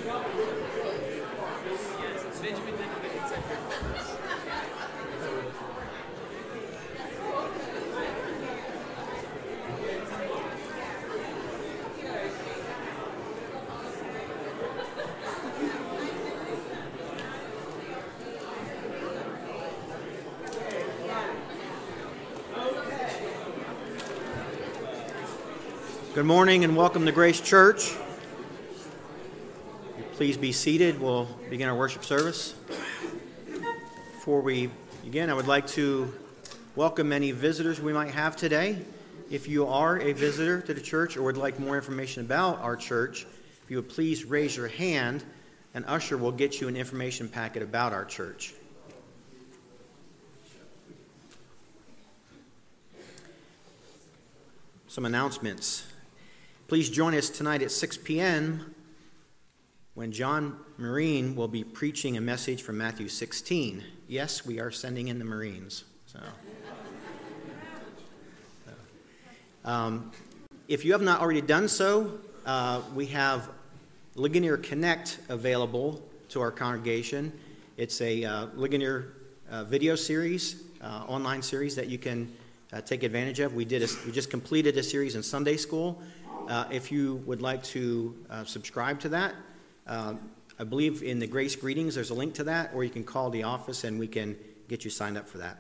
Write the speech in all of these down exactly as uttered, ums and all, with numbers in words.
Good morning and welcome to Grace Church. Please be seated. We'll begin our worship service. Before we begin, I would like to welcome any visitors we might have today. If you are a visitor to the church or would like more information about our church, if you would please raise your hand, an usher will get you an information packet about our church. Some announcements. Please join us tonight at six p.m. when John Marine will be preaching a message from Matthew sixteen. Yes, we are sending in the Marines. So, um, if you have not already done so, uh, we have Ligonier Connect available to our congregation. It's a uh, Ligonier uh, video series, uh, online series that you can uh, take advantage of. We did. A, we just completed a series in Sunday school. Uh, if you would like to uh, subscribe to that, uh, I believe in the Grace Greetings there's a link to that, or you can call the office and we can get you signed up for that.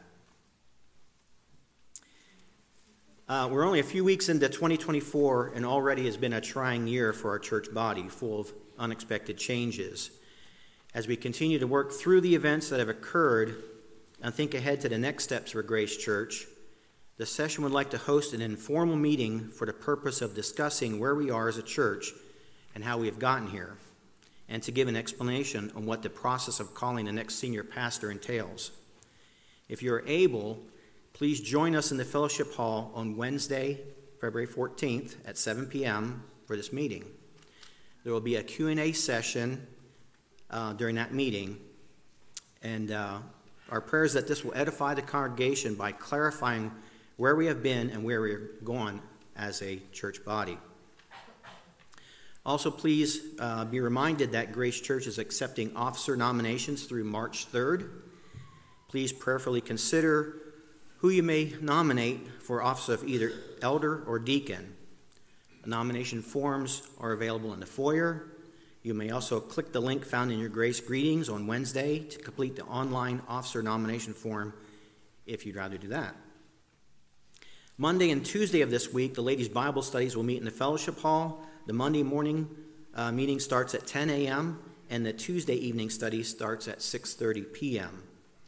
Uh, we're only a few weeks into twenty twenty-four, and already has been a trying year for our church body, full of unexpected changes. As we continue to work through the events that have occurred and think ahead to the next steps for Grace Church, the session would like to host an informal meeting for the purpose of discussing where we are as a church and how we have gotten here, and to give an explanation on what the process of calling the next senior pastor entails. If you are able, please join us in the fellowship hall on Wednesday, February fourteenth at seven p.m. for this meeting. There will be a Q and A session uh, during that meeting, and uh, our prayer is that this will edify the congregation by clarifying where we have been and where we're going as a church body. Also, please uh, be reminded that Grace Church is accepting officer nominations through March third. Please prayerfully consider who you may nominate for office of either elder or deacon. The nomination forms are available in the foyer. You may also click the link found in your Grace Greetings on Wednesday to complete the online officer nomination form if you'd rather do that. Monday and Tuesday of this week, the ladies' Bible studies will meet in the fellowship hall. The Monday morning uh, meeting starts at ten a.m., and the Tuesday evening study starts at six thirty p.m.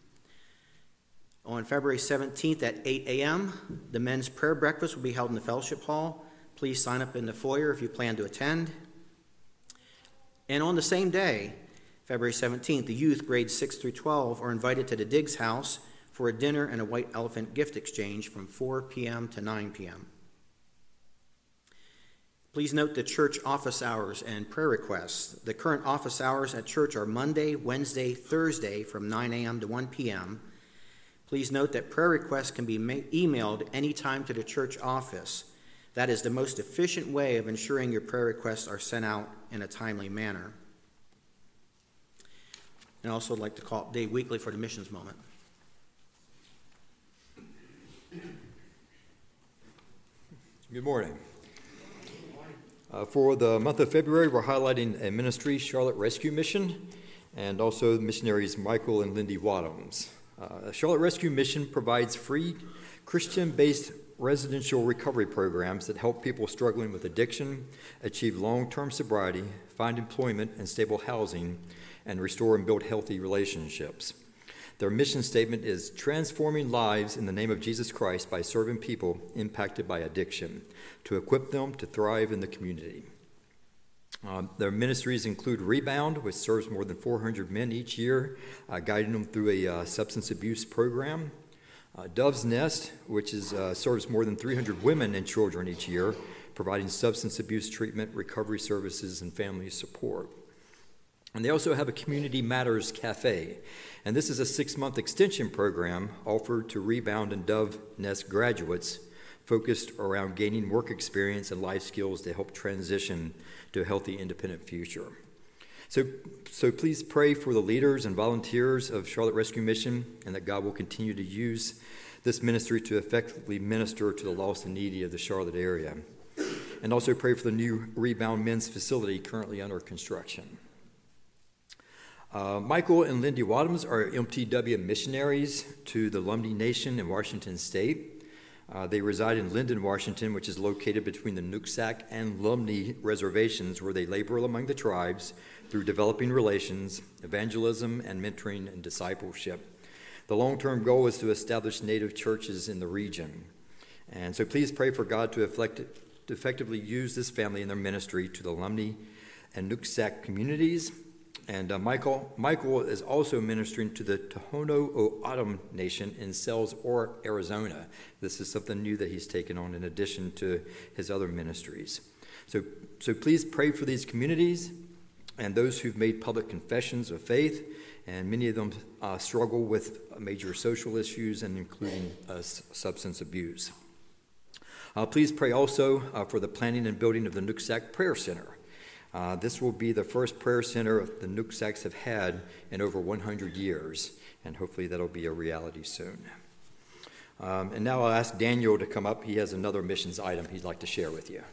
On February seventeenth at eight a.m., the men's prayer breakfast will be held in the fellowship hall. Please sign up in the foyer if you plan to attend. And on the same day, February seventeenth, the youth grades six through twelve are invited to the Diggs House for a dinner and a White Elephant gift exchange from four p.m. to nine p.m. Please note the church office hours and prayer requests. The current office hours at church are Monday, Wednesday, Thursday from nine a.m. to one p.m. Please note that prayer requests can be ma- emailed anytime to the church office. That is the most efficient way of ensuring your prayer requests are sent out in a timely manner. And also I'd like to call Dave Weekly for the missions moment. Good morning. Uh, for the month of February, we're highlighting a ministry, Charlotte Rescue Mission, and also the missionaries Michael and Lindy Wadhams. Uh, Charlotte Rescue Mission provides free Christian-based residential recovery programs that help people struggling with addiction achieve long-term sobriety, find employment and stable housing, and restore and build healthy relationships. Their mission statement is transforming lives in the name of Jesus Christ by serving people impacted by addiction to equip them to thrive in the community. Uh, their ministries include Rebound, which serves more than four hundred men each year, uh, guiding them through a uh, substance abuse program. Uh, Dove's Nest, which is, uh, serves more than three hundred women and children each year, providing substance abuse treatment, recovery services, and family support. And they also have a Community Matters Cafe, and this is a six-month extension program offered to Rebound and Dove Nest graduates focused around gaining work experience and life skills to help transition to a healthy, independent future. So, so please pray for the leaders and volunteers of Charlotte Rescue Mission, and that God will continue to use this ministry to effectively minister to the lost and needy of the Charlotte area. And also pray for the new Rebound Men's facility currently under construction. Uh, Michael and Lindy Wadhams are M T W missionaries to the Lummi Nation in Washington State. Uh, they reside in Linden, Washington, which is located between the Nooksack and Lummi reservations, where they labor among the tribes through developing relations, evangelism, and mentoring and discipleship. The long-term goal is to establish native churches in the region. And so please pray for God to, effect, to effectively use this family in their ministry to the Lummi and Nooksack communities. And uh, Michael Michael is also ministering to the Tohono O'odham Nation in Sells, or Arizona. This is something new that he's taken on in addition to his other ministries. So, so please pray for these communities and those who've made public confessions of faith, and many of them uh, struggle with major social issues, and including uh, s- substance abuse. Uh, please pray also uh, for the planning and building of the Nooksack Prayer Center. Uh, this will be the first prayer center the Nooksacks have had in over one hundred years, and hopefully that'll be a reality soon. Um, and now I'll ask Daniel to come up. He has another missions item he'd like to share with you.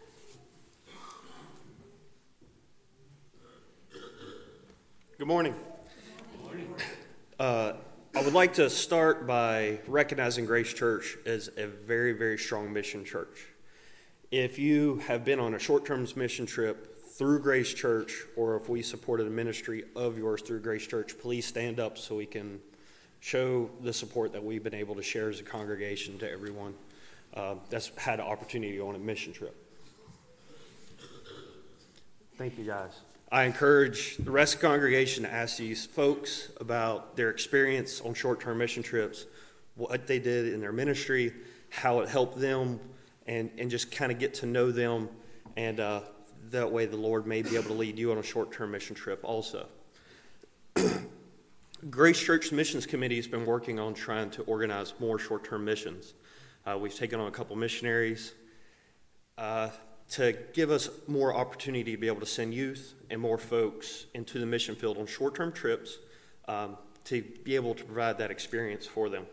Good morning. Good morning. Uh, I would like to start by recognizing Grace Church as a very, very strong mission church. If you have been on a short-term mission trip through Grace Church, or if we supported a ministry of yours through Grace Church, please stand up so we can show the support that we've been able to share as a congregation to everyone uh, that's had an opportunity to go on a mission trip. Thank you, guys. I encourage the rest of the congregation to ask these folks about their experience on short-term mission trips, what they did in their ministry, how it helped them, and, and just kind of get to know them, and uh, that way the Lord may be able to lead you on a short-term mission trip also. Grace Church Missions Committee has been working on trying to organize more short-term missions. Uh, we've taken on a couple missionaries uh, to give us more opportunity to be able to send youth and more folks into the mission field on short-term trips um, to be able to provide that experience for them.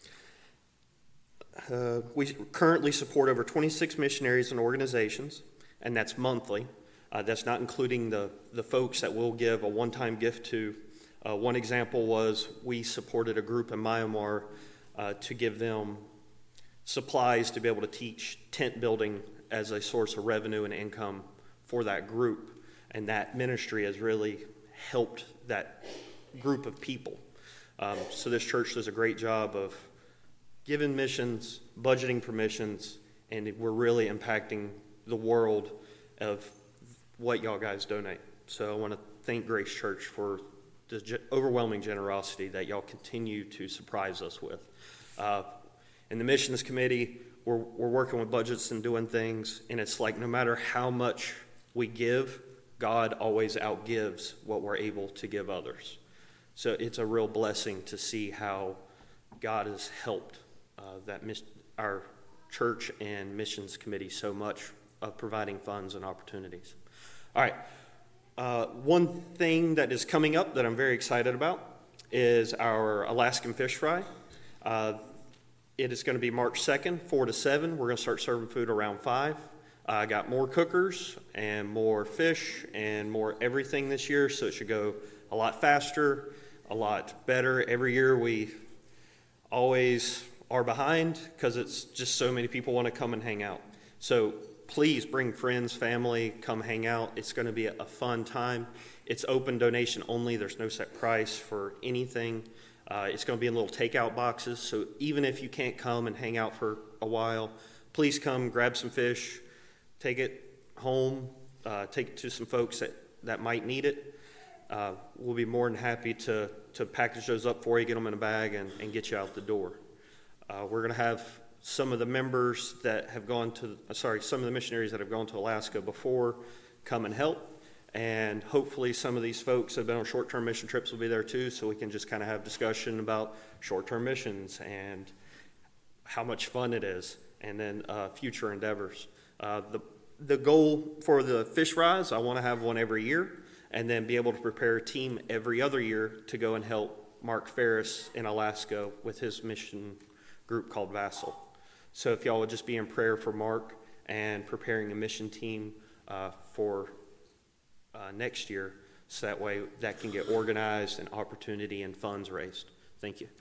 Uh, we currently support over twenty-six missionaries and organizations, and that's monthly. Uh, that's not including the, the folks that we'll give a one-time gift to. Uh, one example was we supported a group in Myanmar uh, to give them supplies to be able to teach tent building as a source of revenue and income for that group. And that ministry has really helped that group of people. Um, so this church does a great job of giving missions, budgeting for missions, and we're really impacting the world of what y'all guys donate. So I want to thank Grace Church for the ge- overwhelming generosity that y'all continue to surprise us with. Uh, in the missions committee, we're, we're working with budgets and doing things, and it's like no matter how much we give, God always outgives what we're able to give others. So it's a real blessing to see how God has helped uh, that mis- our church and missions committee so much of providing funds and opportunities. All right. Uh, one thing that is coming up that I'm very excited about is our Alaskan Fish Fry. Uh, it is going to be March second, four to seven. We're going to start serving food around five. I got more cookers and more fish and more everything this year, so it should go a lot faster, a lot better. Every year we always are behind because it's just so many people want to come and hang out. So please bring friends, family, come hang out. It's going to be a fun time. It's open donation only. There's no set price for anything. Uh, it's going to be in little takeout boxes. So even if you can't come and hang out for a while, please come grab some fish, take it home, uh, take it to some folks that, that might need it. Uh, we'll be more than happy to, to package those up for you, get them in a bag, and, and get you out the door. Uh, we're going to have some of the members that have gone to, sorry, some of the missionaries that have gone to Alaska before come and help. And hopefully some of these folks that have been on short-term mission trips will be there too, so we can just kind of have discussion about short-term missions and how much fun it is, and then uh, future endeavors. Uh, the, the goal for the fish fries, I want to have one every year. and then be able to prepare a team every other year to go and help Mark Ferris in Alaska with his mission group called Vassal. So if y'all would just be in prayer for Mark and preparing a mission team uh, for uh, next year, so that way that can get organized and opportunity and funds raised. Thank you.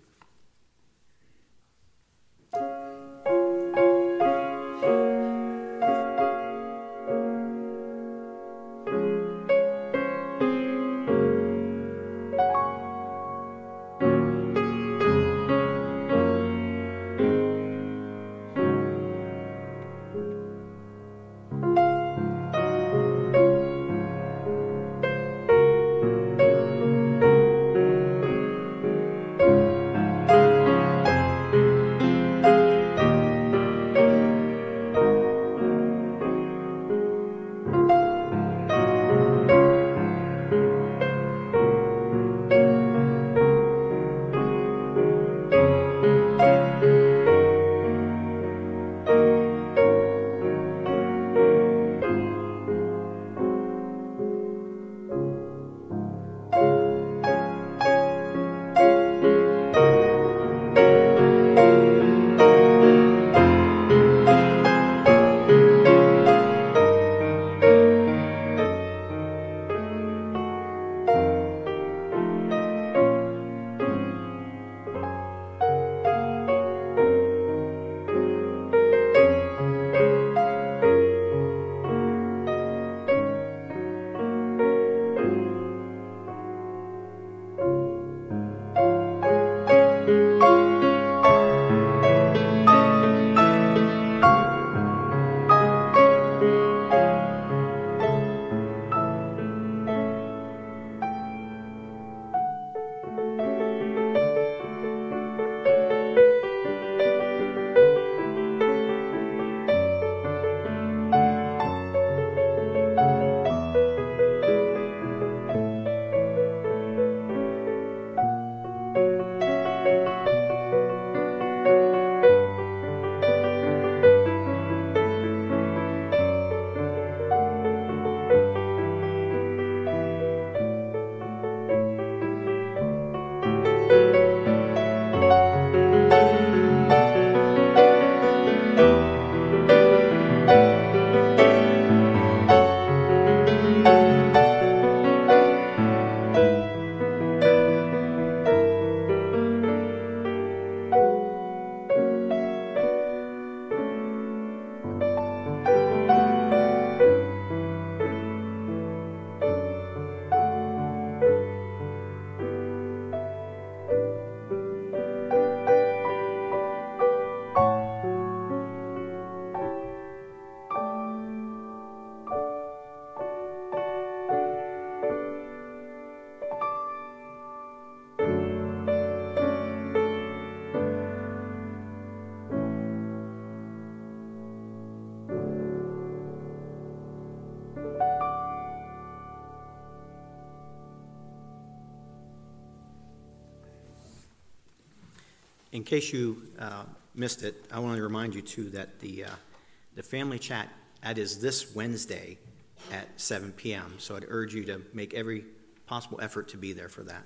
In case you uh, missed it, I want to remind you, too, that the uh, the family chat ad is this Wednesday at seven p.m., so I'd urge you to make every possible effort to be there for that.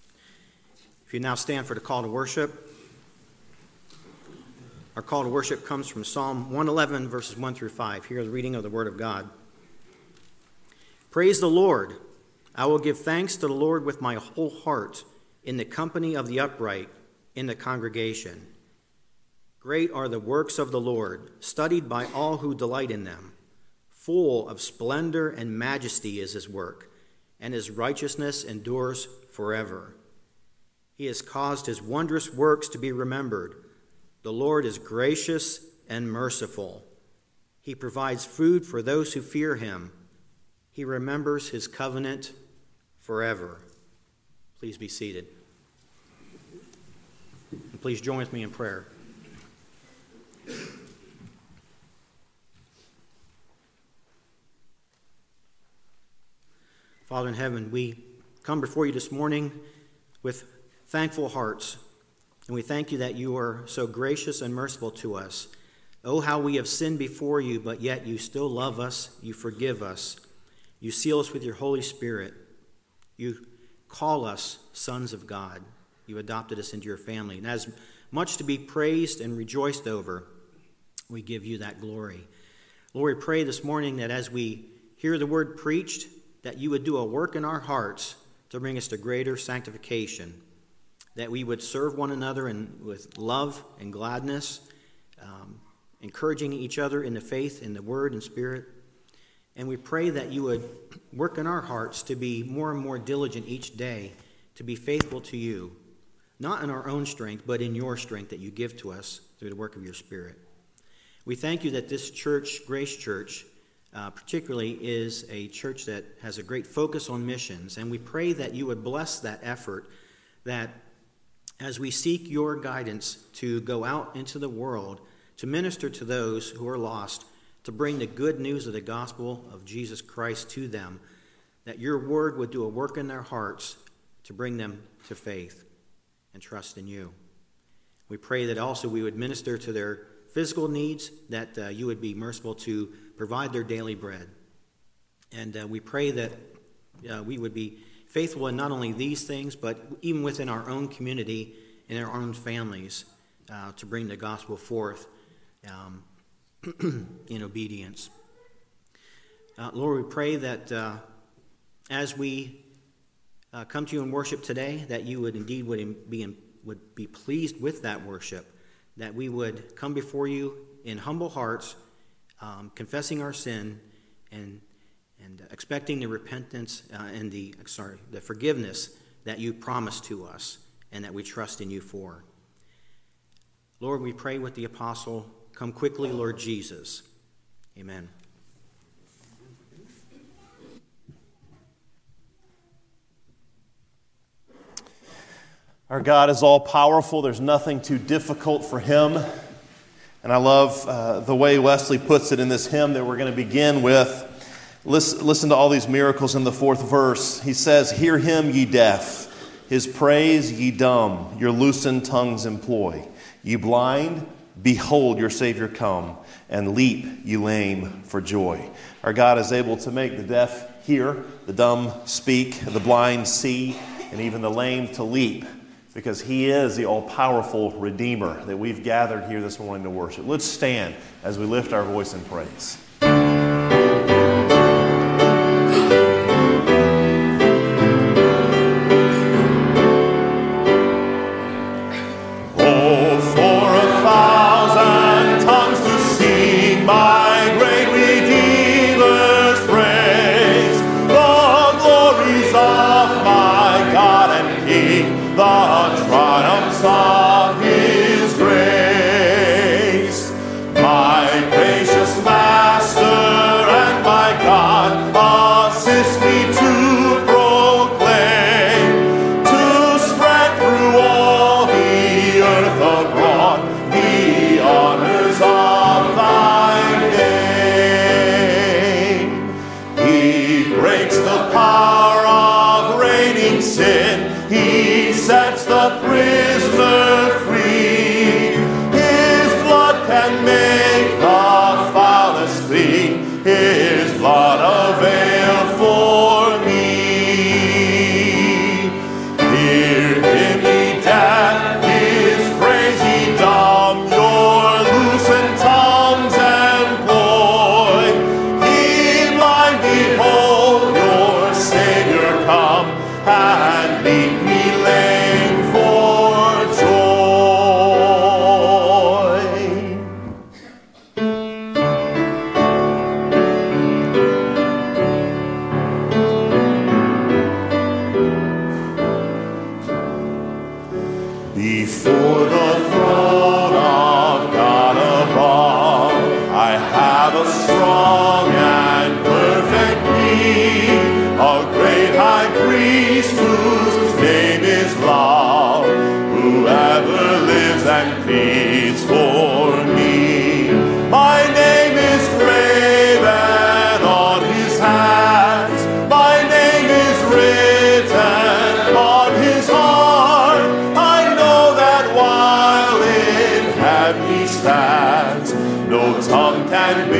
If you now stand for the call to worship, our call to worship comes from Psalm one eleven, verses one through five. Hear the reading of the Word of God. Praise the Lord. I will give thanks to the Lord with my whole heart, in the company of the upright, in the congregation. Great are the works of the Lord, studied by all who delight in them. Full of splendor and majesty is his work, and his righteousness endures forever. He has caused his wondrous works to be remembered. The Lord is gracious and merciful. He provides food for those who fear him. He remembers his covenant forever. Please be seated. And please join with me in prayer. Father in heaven, we come before you this morning with thankful hearts, and we thank you that you are so gracious and merciful to us. Oh, how we have sinned before you, but yet you still love us, you forgive us, you seal us with your Holy Spirit, You call us sons of God. You adopted us into your family. And as much to be praised and rejoiced over, we give you that glory. Lord, we pray this morning that as we hear the word preached, that you would do a work in our hearts to bring us to greater sanctification, that we would serve one another in, with love and gladness, um, encouraging each other in the faith, in the word and spirit. And we pray that you would work in our hearts to be more and more diligent each day, to be faithful to you, not in our own strength, but in your strength that you give to us through the work of your Spirit. We thank you that this church, Grace Church, uh, particularly is a church that has a great focus on missions, and we pray that you would bless that effort, that as we seek your guidance to go out into the world, to minister to those who are lost, to bring the good news of the gospel of Jesus Christ to them, that your word would do a work in their hearts to bring them to faith and trust in you. We pray that also we would minister to their physical needs, that uh, you would be merciful to provide their daily bread. And uh, we pray that uh, we would be faithful in not only these things, but even within our own community and our own families uh, to bring the gospel forth um, in obedience. Uh, Lord, we pray that uh, as we uh, come to you in worship today, that you would indeed would be, in, would be pleased with that worship, that we would come before you in humble hearts, um, confessing our sin and and expecting the repentance uh, and the sorry the forgiveness that you promised to us and that we trust in you for. Lord, we pray with the apostle, come quickly, Lord Jesus. Amen. Our God is all powerful. There's nothing too difficult for him. And I love uh, the way Wesley puts it in this hymn that we're going to begin with. Listen, listen to all these miracles in the fourth verse. He says, "Hear him, ye deaf, his praise, ye dumb, your loosened tongues employ. Ye blind, behold your Savior come, and leap, ye lame, for joy." Our God is able to make the deaf hear, the dumb speak, the blind see, and even the lame to leap, because he is the all-powerful Redeemer that we've gathered here this morning to worship. Let's stand as we lift our voice in praise.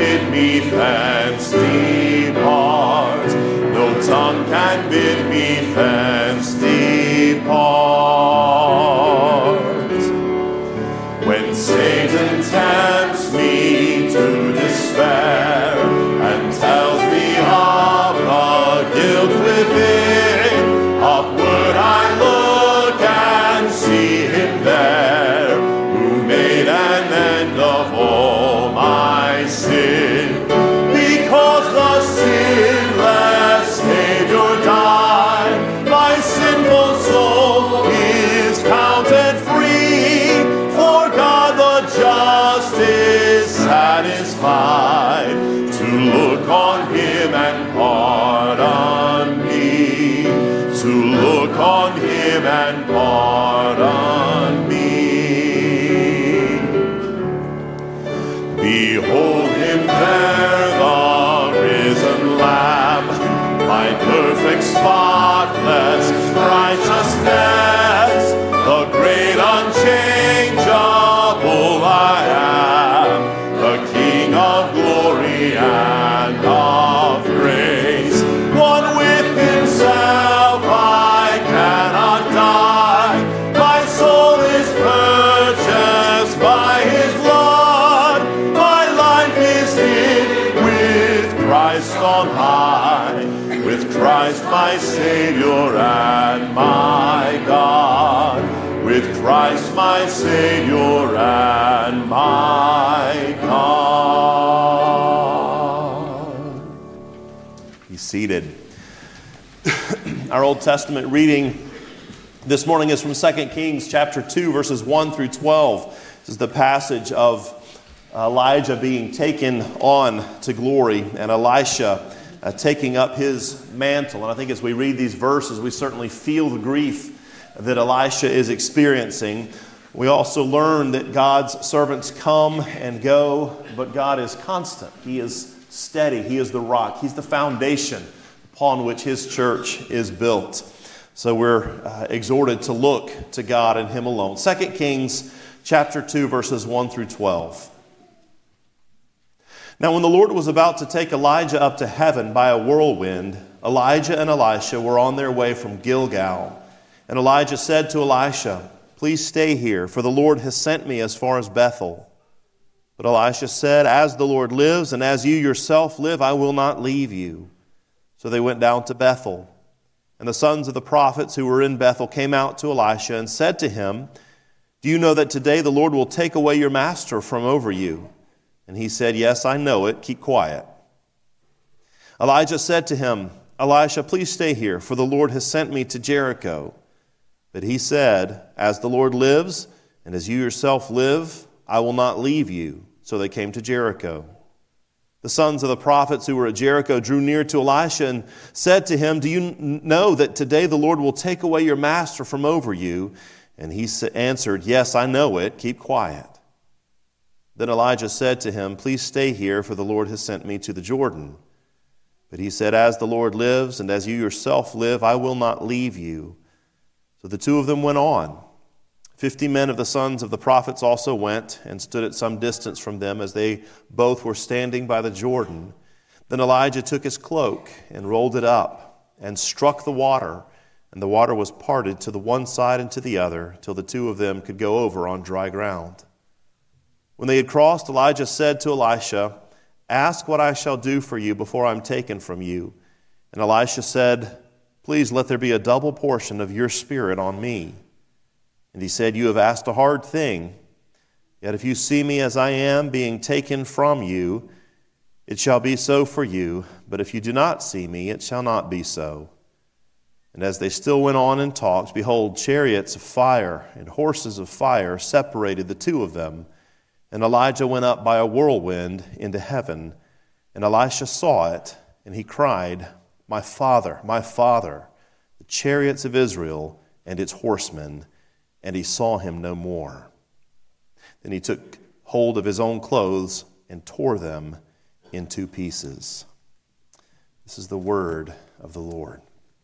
Thanks depart. No tongue can bid me defense depart. When Satan tempts me to despair and tells me of the guilt within, upward I look and see him there, who made an end of all my sin. Because the sinless Savior died, my sinful soul is counted free, for God the just is satisfied to look on him and pardon me, to look on him and pardon me. Behold him there, the risen Lamb, my perfect spotless righteousness, the great unchangeable I am, the King of glory and of grace. One with himself I cannot die, my soul is purchased by his blood, my life is hid with Christ on high, with Christ my Savior and my God, with Christ my Savior and my God. Be seated. Our Old Testament reading this morning is from Second Kings chapter two, verses one through twelve. This is the passage of Elijah being taken on to glory and Elisha uh, taking up his mantle. And I think as we read these verses, we certainly feel the grief that Elisha is experiencing. We also learn that God's servants come and go, but God is constant. He is steady. He is the rock. He's the foundation upon which his church is built. So we're uh, exhorted to look to God and him alone. Second Kings chapter two, verses one through twelve. Now when the Lord was about to take Elijah up to heaven by a whirlwind, Elijah and Elisha were on their way from Gilgal. And Elijah said to Elisha, "Please stay here, for the Lord has sent me as far as Bethel." But Elisha said, "As the Lord lives, and as you yourself live, I will not leave you." So they went down to Bethel. And the sons of the prophets who were in Bethel came out to Elisha and said to him, "Do you know that today the Lord will take away your master from over you?" And he said, "Yes, I know it. Keep quiet." Elijah said to him, "Elisha, please stay here, for the Lord has sent me to Jericho." But he said, "As the Lord lives, and as you yourself live, I will not leave you." So they came to Jericho. The sons of the prophets who were at Jericho drew near to Elisha and said to him, "Do you know that today the Lord will take away your master from over you?" And he answered, "Yes, I know it. Keep quiet." Then Elijah said to him, "Please stay here, for the Lord has sent me to the Jordan." But he said, "As the Lord lives, and as you yourself live, I will not leave you." So the two of them went on. Fifty men of the sons of the prophets also went and stood at some distance from them as they both were standing by the Jordan. Then Elijah took his cloak and rolled it up and struck the water, and the water was parted to the one side and to the other, till the two of them could go over on dry ground. When they had crossed, Elijah said to Elisha, "Ask what I shall do for you before I am taken from you." And Elisha said, "Please let there be a double portion of your spirit on me." And he said, "You have asked a hard thing. Yet if you see me as I am being taken from you, it shall be so for you. But if you do not see me, it shall not be so." And as they still went on and talked, behold, chariots of fire and horses of fire separated the two of them. And Elijah went up by a whirlwind into heaven. And Elisha saw it, and he cried, "My father, my father, the chariots of Israel and its horsemen." And he saw him no more. Then he took hold of his own clothes and tore them in two pieces. This is the word of the Lord.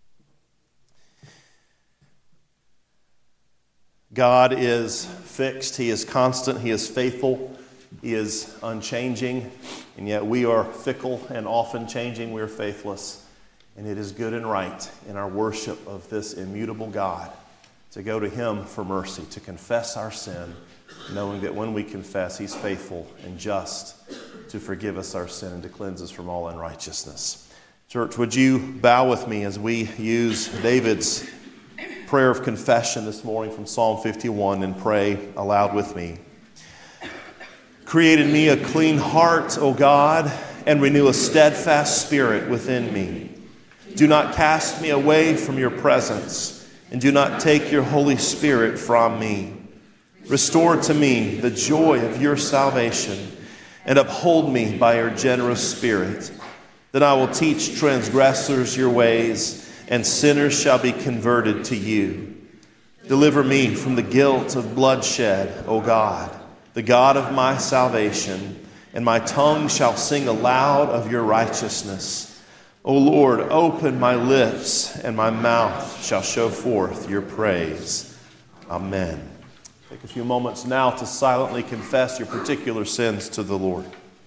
God is fixed, he is constant, he is faithful, he is unchanging, and yet we are fickle and often changing, we are faithless. And it is good and right in our worship of this immutable God to go to him for mercy, to confess our sin, knowing that when we confess, he's faithful and just to forgive us our sin and to cleanse us from all unrighteousness. Church, would you bow with me as we use David's prayer of confession this morning from Psalm fifty-one and pray aloud with me. Create in me a clean heart, O God, and renew a steadfast spirit within me. Do not cast me away from your presence, and do not take your Holy Spirit from me. Restore to me the joy of your salvation, and uphold me by your generous spirit. Then I will teach transgressors your ways, and sinners shall be converted to you. Deliver me from the guilt of bloodshed, O God, the God of my salvation, and my tongue shall sing aloud of your righteousness. O Lord, open my lips, and my mouth shall show forth your praise. Amen. Take a few moments now to silently confess your particular sins to the Lord.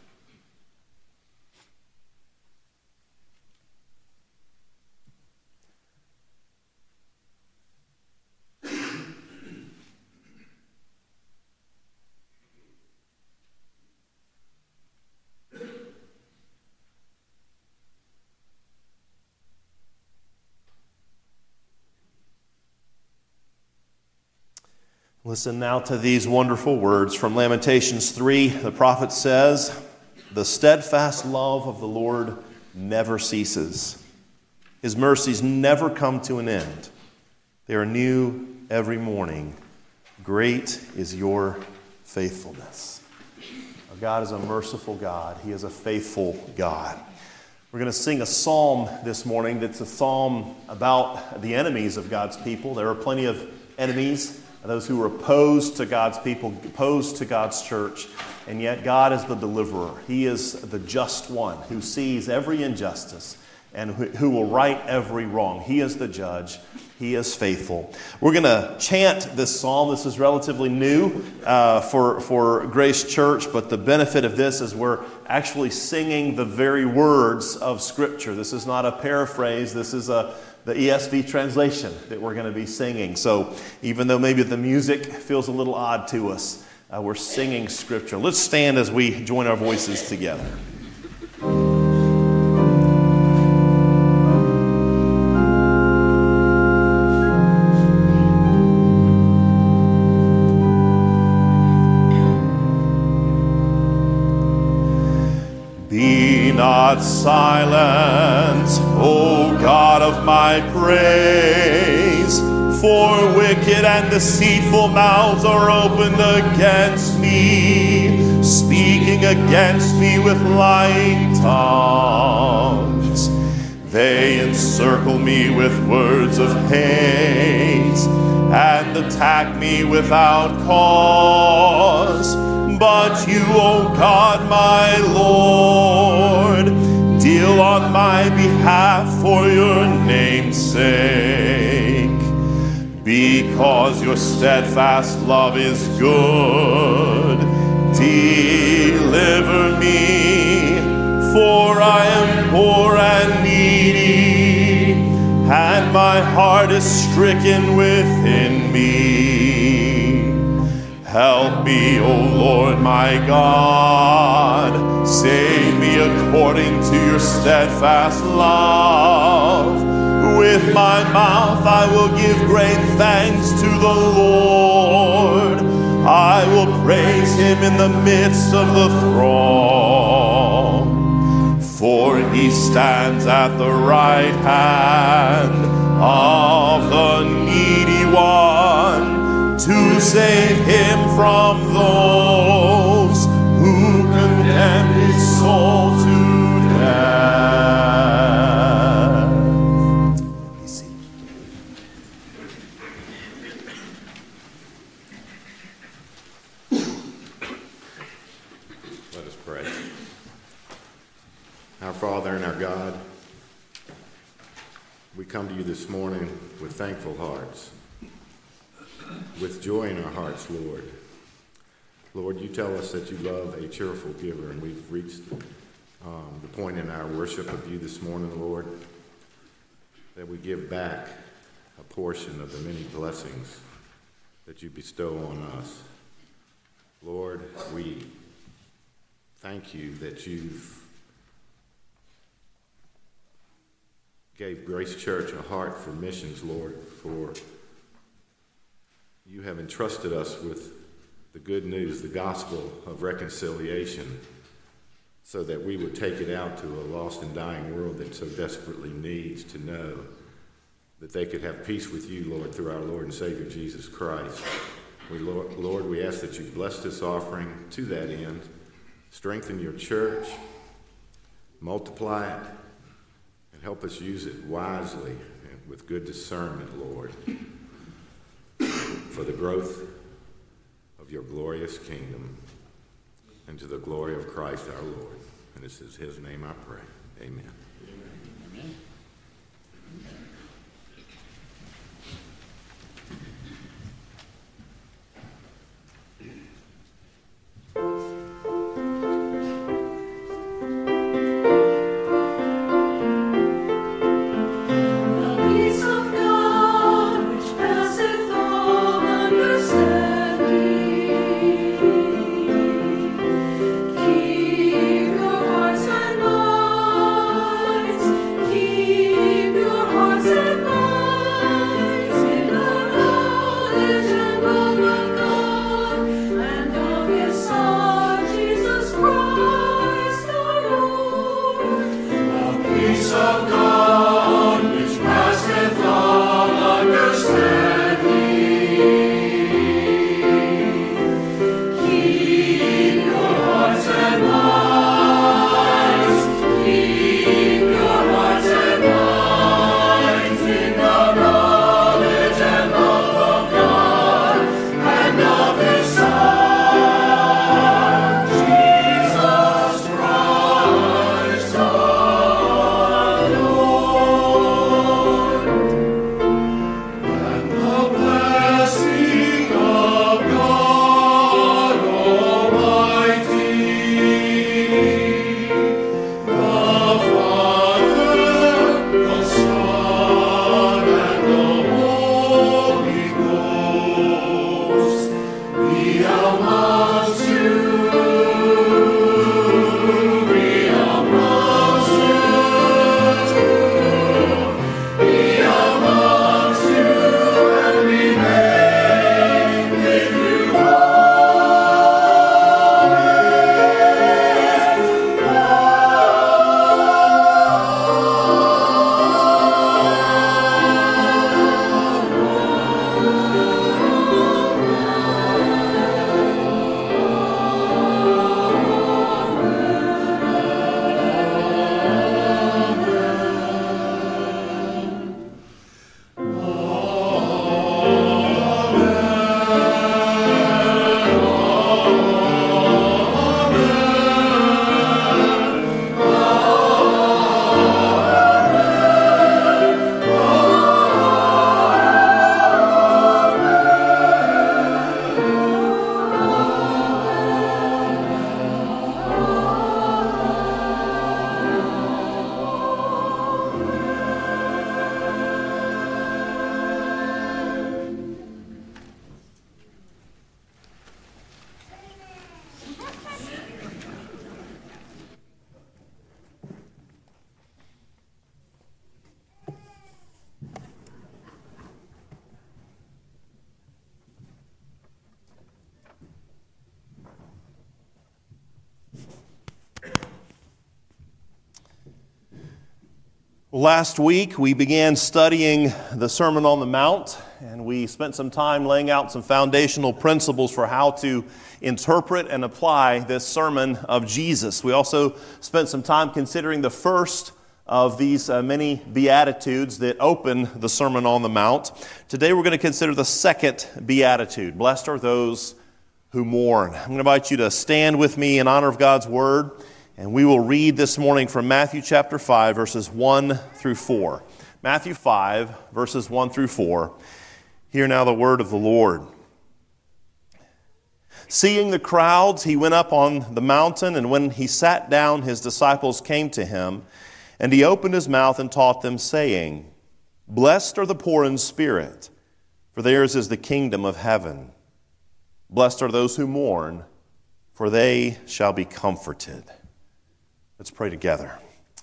Listen now to these wonderful words from Lamentations three. The prophet says, "The steadfast love of the Lord never ceases. His mercies never come to an end. They are new every morning. Great is your faithfulness." Our God is a merciful God. He is a faithful God. We're going to sing a psalm this morning that's a psalm about the enemies of God's people. There are plenty of enemies, those who are opposed to God's people, opposed to God's church, and yet God is the deliverer. He is the just one who sees every injustice and who, who will right every wrong. He is the judge. He is faithful. We're going to chant this psalm. This is relatively new uh, for, for Grace Church, but the benefit of this is we're actually singing the very words of Scripture. This is not a paraphrase. This is a the E S V translation that we're going to be singing. So even though maybe the music feels a little odd to us, uh, we're singing Scripture. Let's stand as we join our voices together. Be not silent, O God of my praise, for wicked and deceitful mouths are opened against me, speaking against me with lying tongues. They encircle me with words of hate and attack me without cause. But you, O God, my Lord, deal on my behalf for your name's sake. Because your steadfast love is good, deliver me, for I am poor and needy, and my heart is stricken within me. Help me, O Lord my God, save me according to your steadfast love. With my mouth I will give great thanks to the Lord. I will praise him in the midst of the throng. For he stands at the right hand of the needy one, to save him from those who condemn his soul to death. Be seated. Let us pray. Our Father and our God, we come to you this morning with thankful hearts, with joy in our hearts, Lord. Lord, you tell us that you love a cheerful giver, and we've reached um, the point in our worship of you this morning, Lord, that we give back a portion of the many blessings that you bestow on us. Lord, we thank you that you've gave Grace Church a heart for missions, Lord, for you have entrusted us with the good news, the gospel of reconciliation, so that we would take it out to a lost and dying world that so desperately needs to know that they could have peace with you, Lord, through our Lord and Savior Jesus Christ. We, Lord, Lord, we ask that you bless this offering to that end, strengthen your church, multiply it, and help us use it wisely and with good discernment, Lord, for the growth of your glorious kingdom and to the glory of Christ our Lord. And this is his name I pray. Amen. Amen. Last week, we began studying the Sermon on the Mount, and we spent some time laying out some foundational principles for how to interpret and apply this sermon of Jesus. We also spent some time considering the first of these uh, many Beatitudes that open the Sermon on the Mount. Today, we're going to consider the second Beatitude. Blessed are those who mourn. I'm going to invite you to stand with me in honor of God's Word. And we will read this morning from Matthew chapter five, verses one through four. Matthew five, verses one through four. Hear now the word of the Lord. Seeing the crowds, he went up on the mountain, and when he sat down, his disciples came to him, and he opened his mouth and taught them, saying, Blessed are the poor in spirit, for theirs is the kingdom of heaven. Blessed are those who mourn, for they shall be comforted. Let's pray together.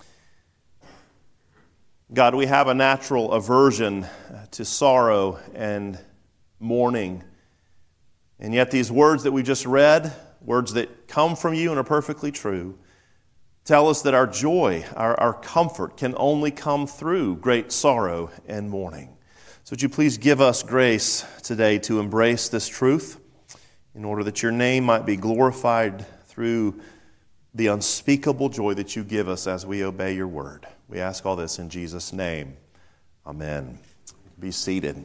God, we have a natural aversion to sorrow and mourning. And yet these words that we just read, words that come from you and are perfectly true, tell us that our joy, our, our comfort can only come through great sorrow and mourning. So would you please give us grace today to embrace this truth in order that your name might be glorified through the unspeakable joy that you give us as we obey your word. We ask all this in Jesus' name. Amen. Be seated.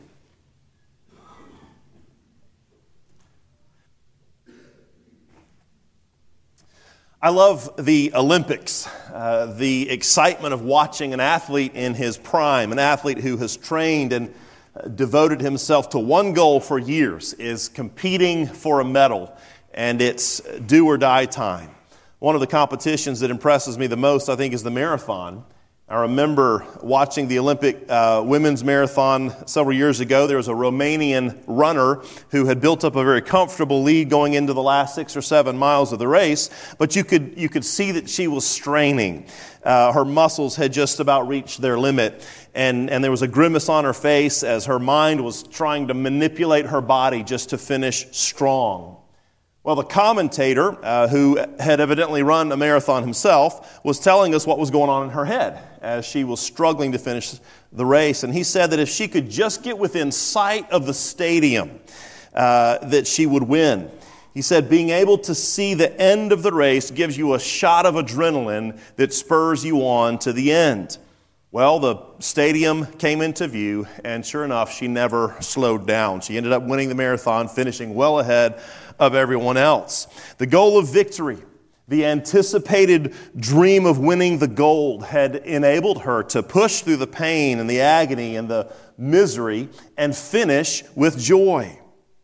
I love the Olympics, uh, the excitement of watching an athlete in his prime, an athlete who has trained and uh, devoted himself to one goal for years, is competing for a medal, and it's do or die time. One of the competitions that impresses me the most, I think, is the marathon. I remember watching the Olympic uh, women's marathon several years ago. There was a Romanian runner who had built up a very comfortable lead going into the last six or seven miles of the race, but you could you could see that she was straining. Uh, her muscles had just about reached their limit, and, and there was a grimace on her face as her mind was trying to manipulate her body just to finish strong. Well, the commentator, uh, who had evidently run a marathon himself, was telling us what was going on in her head as she was struggling to finish the race. And he said that if she could just get within sight of the stadium, uh, that she would win. He said being able to see the end of the race gives you a shot of adrenaline that spurs you on to the end. Well, the stadium came into view, and sure enough, she never slowed down. She ended up winning the marathon, finishing well ahead of everyone else. The goal of victory, the anticipated dream of winning the gold, had enabled her to push through the pain and the agony and the misery and finish with joy.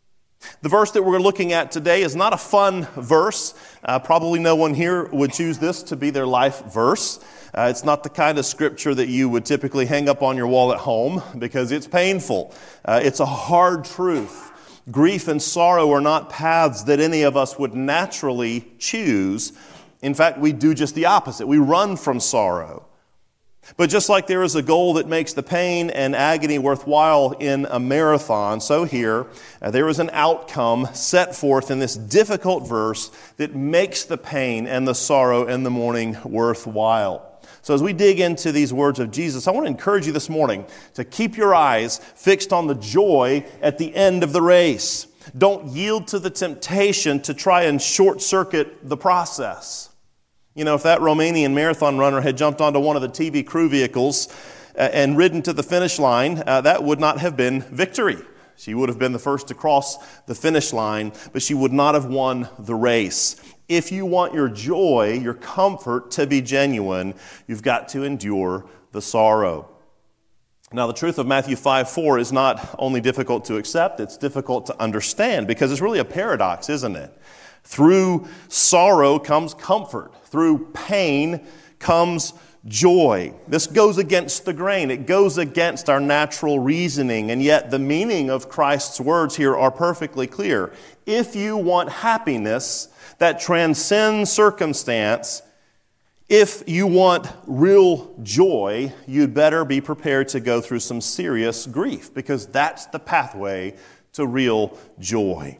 The verse that we're looking at today is not a fun verse. Uh, probably no one here would choose this to be their life verse. Uh, it's not the kind of scripture that you would typically hang up on your wall at home because it's painful. Uh, it's a hard truth. Grief and sorrow are not paths that any of us would naturally choose. In fact, we do just the opposite. We run from sorrow. But just like there is a goal that makes the pain and agony worthwhile in a marathon, so here uh, there is an outcome set forth in this difficult verse that makes the pain and the sorrow and the mourning worthwhile. So as we dig into these words of Jesus, I want to encourage you this morning to keep your eyes fixed on the joy at the end of the race. Don't yield to the temptation to try and short-circuit the process. You know, if that Romanian marathon runner had jumped onto one of the T V crew vehicles and ridden to the finish line, uh, that would not have been victory. She would have been the first to cross the finish line, but she would not have won the race. If you want your joy, your comfort to be genuine, you've got to endure the sorrow. Now, the truth of Matthew five four is not only difficult to accept, it's difficult to understand because it's really a paradox, isn't it? Through sorrow comes comfort. Through pain comes joy. This goes against the grain. It goes against our natural reasoning. And yet the meaning of Christ's words here are perfectly clear. If you want happiness that transcends circumstance, if you want real joy, you'd better be prepared to go through some serious grief because that's the pathway to real joy.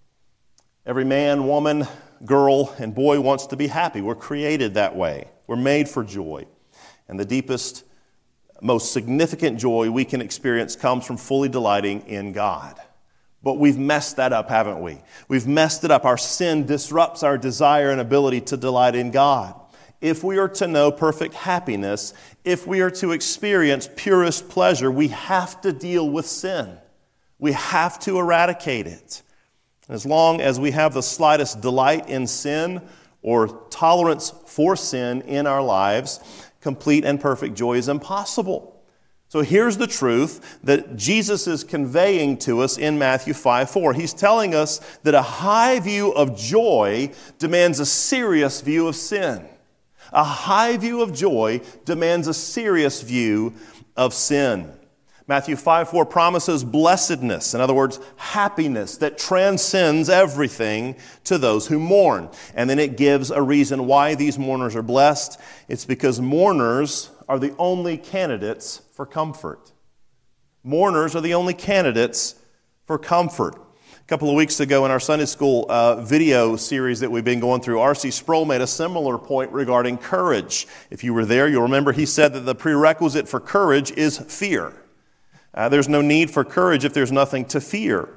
Every man, woman, girl, and boy wants to be happy. We're created that way. We're made for joy. And the deepest, most significant joy we can experience comes from fully delighting in God. But we've messed that up, haven't we? We've messed it up. Our sin disrupts our desire and ability to delight in God. If we are to know perfect happiness, if we are to experience purest pleasure, we have to deal with sin. We have to eradicate it. As long as we have the slightest delight in sin or tolerance for sin in our lives, complete and perfect joy is impossible. So here's the truth that Jesus is conveying to us in Matthew five four. He's telling us that a high view of joy demands a serious view of sin. A high view of joy demands a serious view of sin. Matthew five four promises blessedness, in other words, happiness that transcends everything to those who mourn. And then it gives a reason why these mourners are blessed. It's because mourners are the only candidates for comfort. Mourners are the only candidates for comfort. A couple of weeks ago in our Sunday school uh, video series that we've been going through, R C Sproul made a similar point regarding courage. If you were there, you'll remember he said that the prerequisite for courage is fear. Uh, there's no need for courage if there's nothing to fear.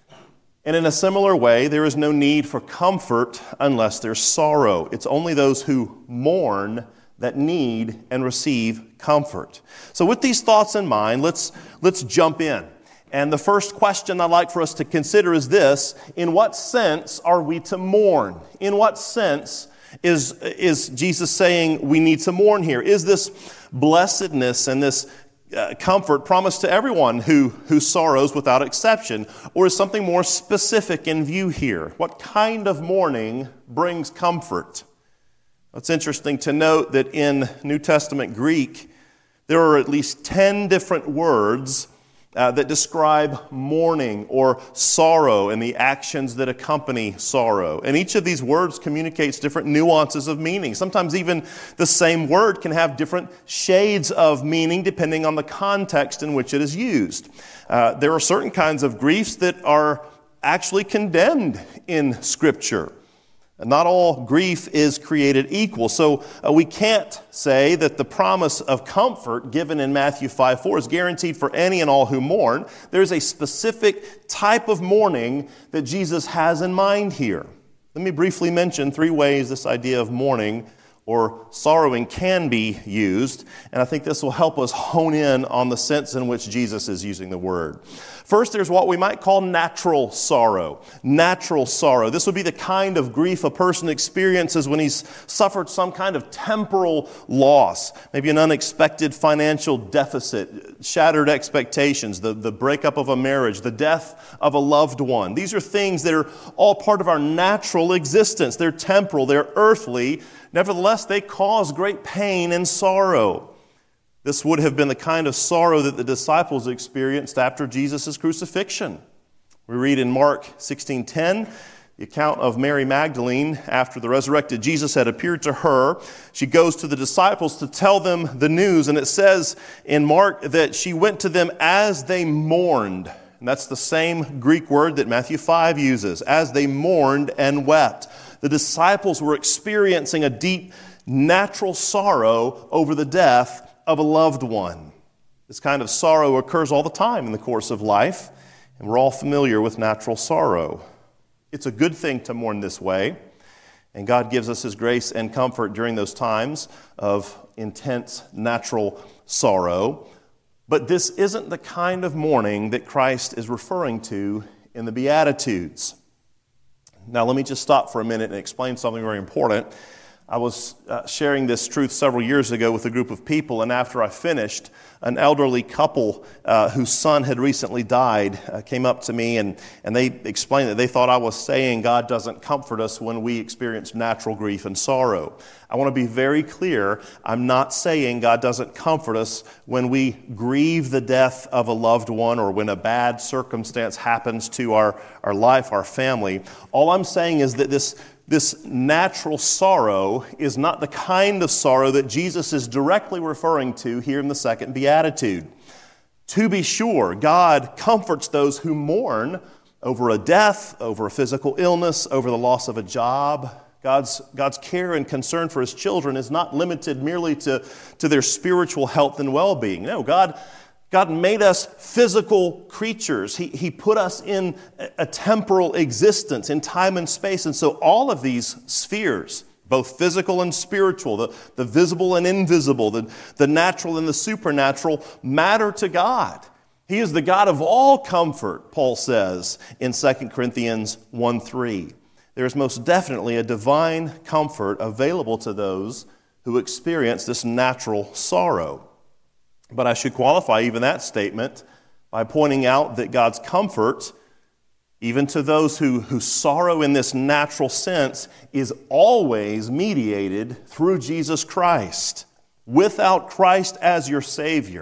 And in a similar way, there is no need for comfort unless there's sorrow. It's only those who mourn that need and receive comfort. So with these thoughts in mind, let's, let's jump in. And the first question I'd like for us to consider is this: in what sense are we to mourn? In what sense is, is Jesus saying we need to mourn here? Is this blessedness and this Uh, comfort promised to everyone who, who sorrows without exception? Or is something more specific in view here? What kind of mourning brings comfort? It's interesting to note that in New Testament Greek, there are at least ten different words uh, that describe mourning or sorrow and the actions that accompany sorrow. And each of these words communicates different nuances of meaning. Sometimes even the same word can have different shades of meaning depending on the context in which it is used. Uh, there are certain kinds of griefs that are actually condemned in Scripture. Not all grief is created equal. So uh, we can't say that the promise of comfort given in Matthew five four is guaranteed for any and all who mourn. There's a specific type of mourning that Jesus has in mind here. Let me briefly mention three ways this idea of mourning or sorrowing can be used, and I think this will help us hone in on the sense in which Jesus is using the word. First, there's what we might call natural sorrow. Natural sorrow. This would be the kind of grief a person experiences when he's suffered some kind of temporal loss, maybe an unexpected financial deficit, shattered expectations, the, the breakup of a marriage, the death of a loved one. These are things that are all part of our natural existence. They're temporal, they're earthly. Nevertheless, they cause great pain and sorrow. This would have been the kind of sorrow that the disciples experienced after Jesus' crucifixion. We read in Mark sixteen ten, the account of Mary Magdalene after the resurrected Jesus had appeared to her. She goes to the disciples to tell them the news, and it says in Mark that she went to them as they mourned. And that's the same Greek word that Matthew five uses, as they mourned and wept. The disciples were experiencing a deep natural sorrow over the death of a loved one. This kind of sorrow occurs all the time in the course of life, and we're all familiar with natural sorrow. It's a good thing to mourn this way, and God gives us His grace and comfort during those times of intense natural sorrow. But this isn't the kind of mourning that Christ is referring to in the Beatitudes. Now, let me just stop for a minute and explain something very important. I was uh, sharing this truth several years ago with a group of people, and after I finished, an elderly couple uh, whose son had recently died uh, came up to me, and, and they explained that they thought I was saying God doesn't comfort us when we experience natural grief and sorrow. I want to be very clear. I'm not saying God doesn't comfort us when we grieve the death of a loved one or when a bad circumstance happens to our, our life, our family. All I'm saying is that this This natural sorrow is not the kind of sorrow that Jesus is directly referring to here in the second beatitude. To be sure, God comforts those who mourn over a death, over a physical illness, over the loss of a job. God's, God's care and concern for His children is not limited merely to, to their spiritual health and well-being. No, God God made us physical creatures. He, he put us in a temporal existence, in time and space. And so all of these spheres, both physical and spiritual, the, the visible and invisible, the, the natural and the supernatural, matter to God. He is the God of all comfort, Paul says in Second Corinthians one three. There is most definitely a divine comfort available to those who experience this natural sorrow. But I should qualify even that statement by pointing out that God's comfort, even to those who, who sorrow in this natural sense, is always mediated through Jesus Christ. Without Christ as your Savior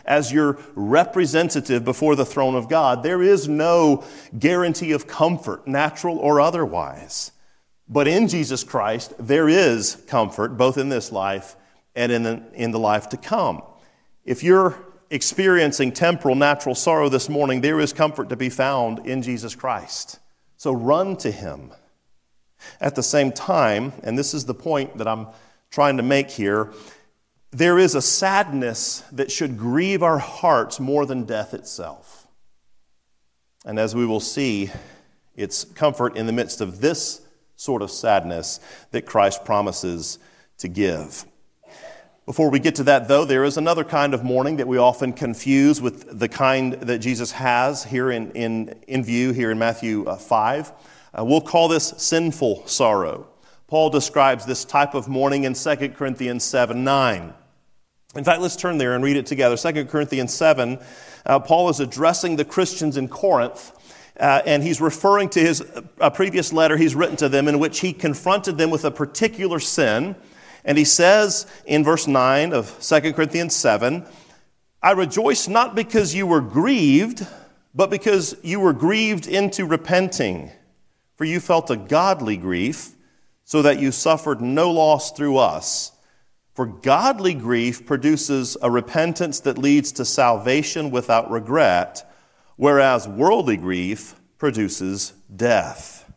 as your representative before the throne of God, there is no guarantee of comfort, natural or otherwise. But in Jesus Christ, there is comfort, both in this life and in the, in the life to come. If you're experiencing temporal, natural sorrow this morning, there is comfort to be found in Jesus Christ. So run to Him. At the same time, and this is the point that I'm trying to make here, there is a sadness that should grieve our hearts more than death itself. And as we will see, it's comfort in the midst of this sort of sadness that Christ promises to give. Before we get to that, though, there is another kind of mourning that we often confuse with the kind that Jesus has here in, in, in view here in Matthew five. Uh, we'll call this sinful sorrow. Paul describes this type of mourning in Second Corinthians seven nine. In fact, let's turn there and read it together. Second Corinthians seven, uh, Paul is addressing the Christians in Corinth, uh, and he's referring to his uh, previous letter he's written to them in which he confronted them with a particular sin. And he says in verse nine of Second Corinthians seven, I rejoice not because you were grieved, but because you were grieved into repenting. For you felt a godly grief, so that you suffered no loss through us. For godly grief produces a repentance that leads to salvation without regret, whereas worldly grief produces death.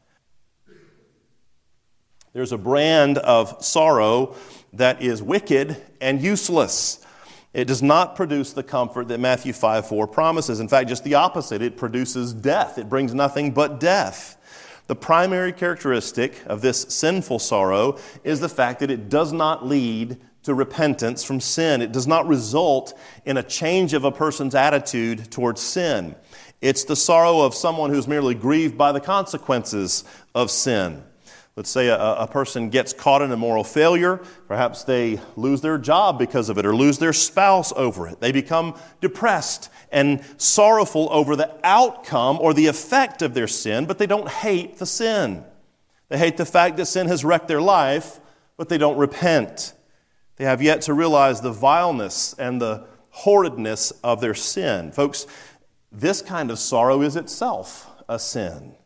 There's a brand of sorrow that is wicked and useless. It does not produce the comfort that Matthew five four promises. In fact, just the opposite. It produces death. It brings nothing but death. The primary characteristic of this sinful sorrow is the fact that it does not lead to repentance from sin. It does not result in a change of a person's attitude towards sin. It's the sorrow of someone who's merely grieved by the consequences of sin. Let's say a, a person gets caught in a moral failure. Perhaps they lose their job because of it or lose their spouse over it. They become depressed and sorrowful over the outcome or the effect of their sin, but they don't hate the sin. They hate the fact that sin has wrecked their life, but they don't repent. They have yet to realize the vileness and the horridness of their sin. Folks, this kind of sorrow is itself a sin.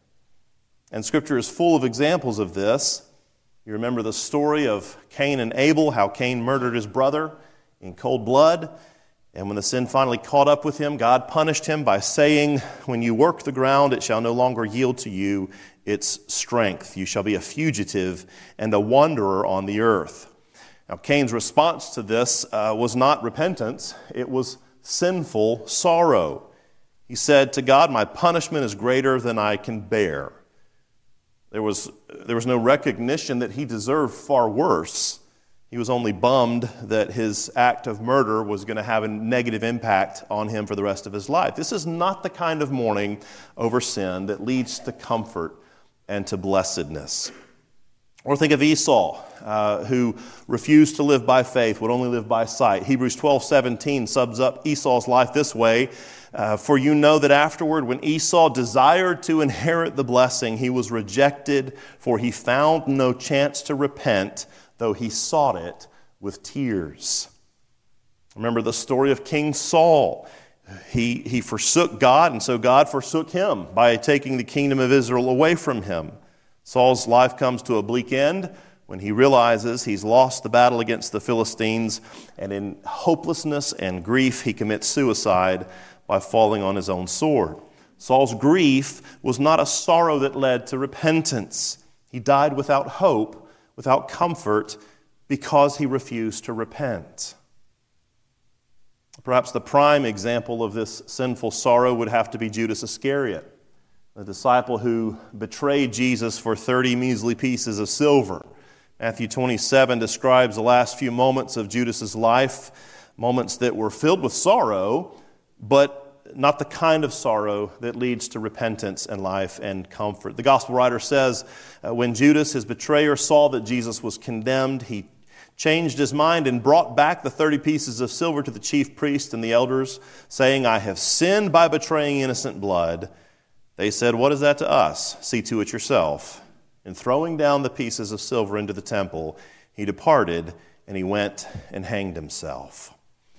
And Scripture is full of examples of this. You remember the story of Cain and Abel, how Cain murdered his brother in cold blood. And when the sin finally caught up with him, God punished him by saying, when you work the ground, it shall no longer yield to you its strength. You shall be a fugitive and a wanderer on the earth. Now, Cain's response to this uh, was not repentance. It was sinful sorrow. He said to God, my punishment is greater than I can bear. There was, there was no recognition that he deserved far worse. He was only bummed that his act of murder was going to have a negative impact on him for the rest of his life. This is not the kind of mourning over sin that leads to comfort and to blessedness. Or think of Esau, uh, who refused to live by faith, would only live by sight. Hebrews twelve seventeen sums up Esau's life this way. Uh, For you know that afterward, when Esau desired to inherit the blessing, he was rejected, for he found no chance to repent, though he sought it with tears. Remember the story of King Saul. He, he forsook God, and so God forsook him by taking the kingdom of Israel away from him. Saul's life comes to a bleak end when he realizes he's lost the battle against the Philistines, and in hopelessness and grief, he commits suicide by falling on his own sword. Saul's grief was not a sorrow that led to repentance. He died without hope, without comfort, because he refused to repent. Perhaps the prime example of this sinful sorrow would have to be Judas Iscariot, the disciple who betrayed Jesus for thirty measly pieces of silver. Matthew twenty-seven describes the last few moments of Judas's life, moments that were filled with sorrow, but not the kind of sorrow that leads to repentance and life and comfort. The gospel writer says, uh, when Judas, his betrayer, saw that Jesus was condemned, he changed his mind and brought back the thirty pieces of silver to the chief priest and the elders, saying, I have sinned by betraying innocent blood. They said, what is that to us? See to it yourself. And throwing down the pieces of silver into the temple, he departed and he went and hanged himself.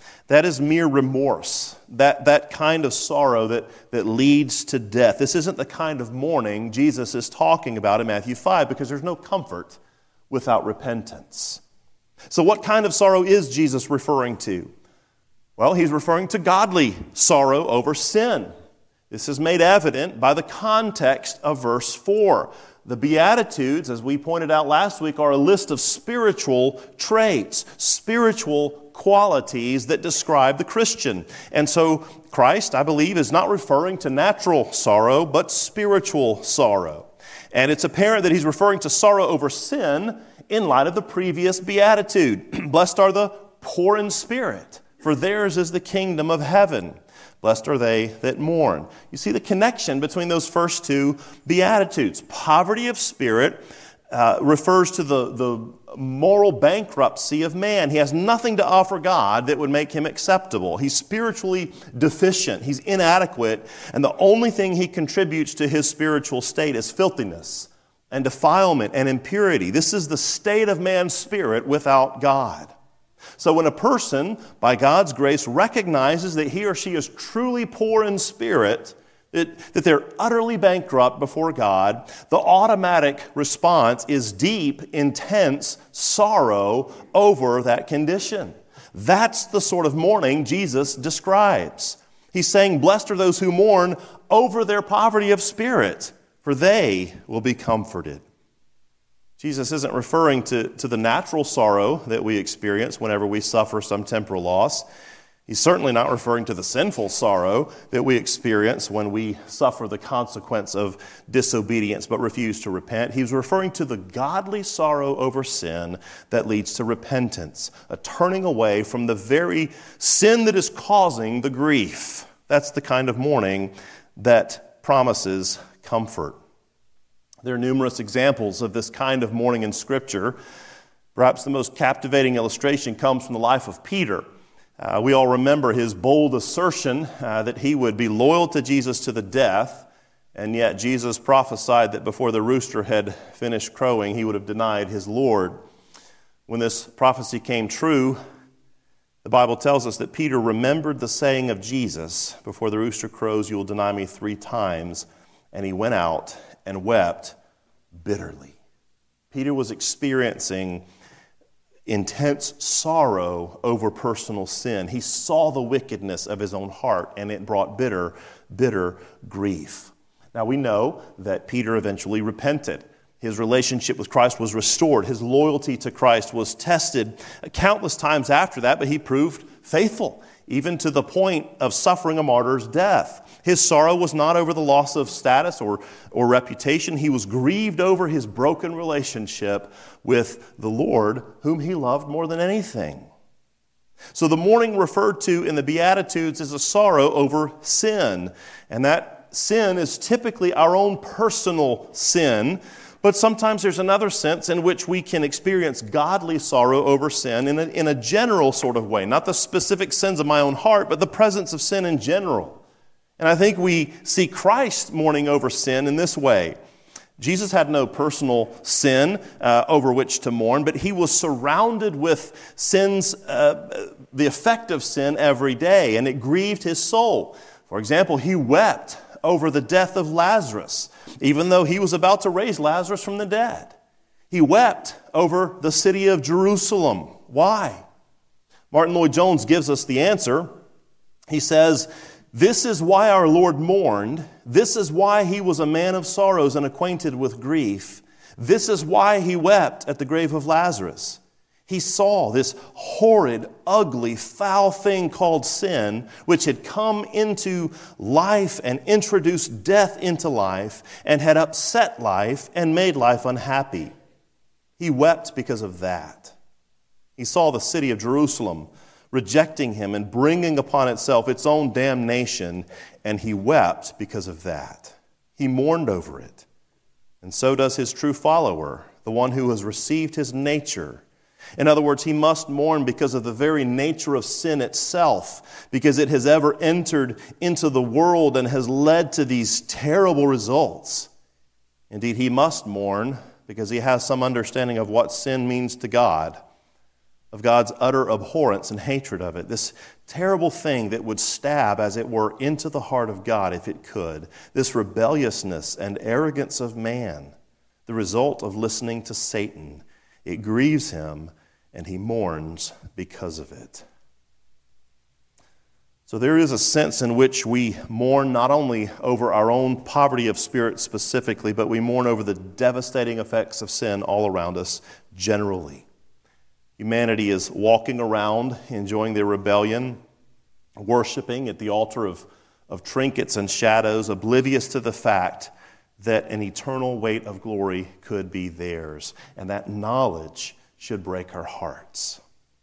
That is mere remorse, that, that kind of sorrow that, that leads to death. This isn't the kind of mourning Jesus is talking about in Matthew five, because there's no comfort without repentance. So what kind of sorrow is Jesus referring to? Well, he's referring to godly sorrow over sin. This is made evident by the context of verse four. The Beatitudes, as we pointed out last week, are a list of spiritual traits, spiritual qualities that describe the Christian. And so Christ, I believe, is not referring to natural sorrow, but spiritual sorrow. And it's apparent that he's referring to sorrow over sin in light of the previous beatitude. Blessed are the poor in spirit, for theirs is the kingdom of heaven. Blessed are they that mourn. You see the connection between those first two beatitudes. Poverty of spirit uh, refers to the, the moral bankruptcy of man. He has nothing to offer God that would make him acceptable. He's spiritually deficient. He's inadequate. And the only thing he contributes to his spiritual state is filthiness and defilement and impurity. This is the state of man's spirit without God. So when a person, by God's grace, recognizes that he or she is truly poor in spirit, that, that they're utterly bankrupt before God, the automatic response is deep, intense sorrow over that condition. That's the sort of mourning Jesus describes. He's saying, blessed are those who mourn over their poverty of spirit, for they will be comforted. Jesus isn't referring to, to the natural sorrow that we experience whenever we suffer some temporal loss. He's certainly not referring to the sinful sorrow that we experience when we suffer the consequence of disobedience but refuse to repent. He's referring to the godly sorrow over sin that leads to repentance, a turning away from the very sin that is causing the grief. That's the kind of mourning that promises comfort. There are numerous examples of this kind of mourning in Scripture. Perhaps the most captivating illustration comes from the life of Peter. Uh, we all remember his bold assertion uh, that he would be loyal to Jesus to the death, and yet Jesus prophesied that before the rooster had finished crowing, he would have denied his Lord. When this prophecy came true, the Bible tells us that Peter remembered the saying of Jesus, before the rooster crows, you will deny me three times, and he went out and wept bitterly. Peter was experiencing intense sorrow over personal sin. He saw the wickedness of his own heart, and it brought bitter, bitter grief. Now we know that Peter eventually repented. His relationship with Christ was restored. His loyalty to Christ was tested countless times after that, but he proved faithful, even to the point of suffering a martyr's death. His sorrow was not over the loss of status or, or reputation. He was grieved over his broken relationship with the Lord, whom he loved more than anything. So the mourning referred to in the Beatitudes is a sorrow over sin. And that sin is typically our own personal sin. But sometimes there's another sense in which we can experience godly sorrow over sin in a, in a general sort of way. Not the specific sins of my own heart, but the presence of sin in general. And I think we see Christ mourning over sin in this way. Jesus had no personal sin uh, over which to mourn, but he was surrounded with sins, uh, the effect of sin every day, and it grieved his soul. For example, he wept over the death of Lazarus, even though he was about to raise Lazarus from the dead. He wept over the city of Jerusalem. Why? Martin Lloyd-Jones gives us the answer. He says, this is why our Lord mourned. This is why he was a man of sorrows and acquainted with grief. This is why he wept at the grave of Lazarus. He saw this horrid, ugly, foul thing called sin, which had come into life and introduced death into life and had upset life and made life unhappy. He wept because of that. He saw the city of Jerusalem rejecting him and bringing upon itself its own damnation, and he wept because of that. He mourned over it. And so does his true follower, the one who has received his nature. In other words, he must mourn because of the very nature of sin itself, because it has ever entered into the world and has led to these terrible results. Indeed, he must mourn because he has some understanding of what sin means to God. of God's utter abhorrence and hatred of it, this terrible thing that would stab, as it were, into the heart of God if it could, this rebelliousness and arrogance of man, the result of listening to Satan. It grieves him, and he mourns because of it. So there is a sense in which we mourn not only over our own poverty of spirit specifically, but we mourn over the devastating effects of sin all around us generally. Humanity is walking around, enjoying their rebellion, worshiping at the altar of, of trinkets and shadows, oblivious to the fact that an eternal weight of glory could be theirs. And that knowledge should break our hearts.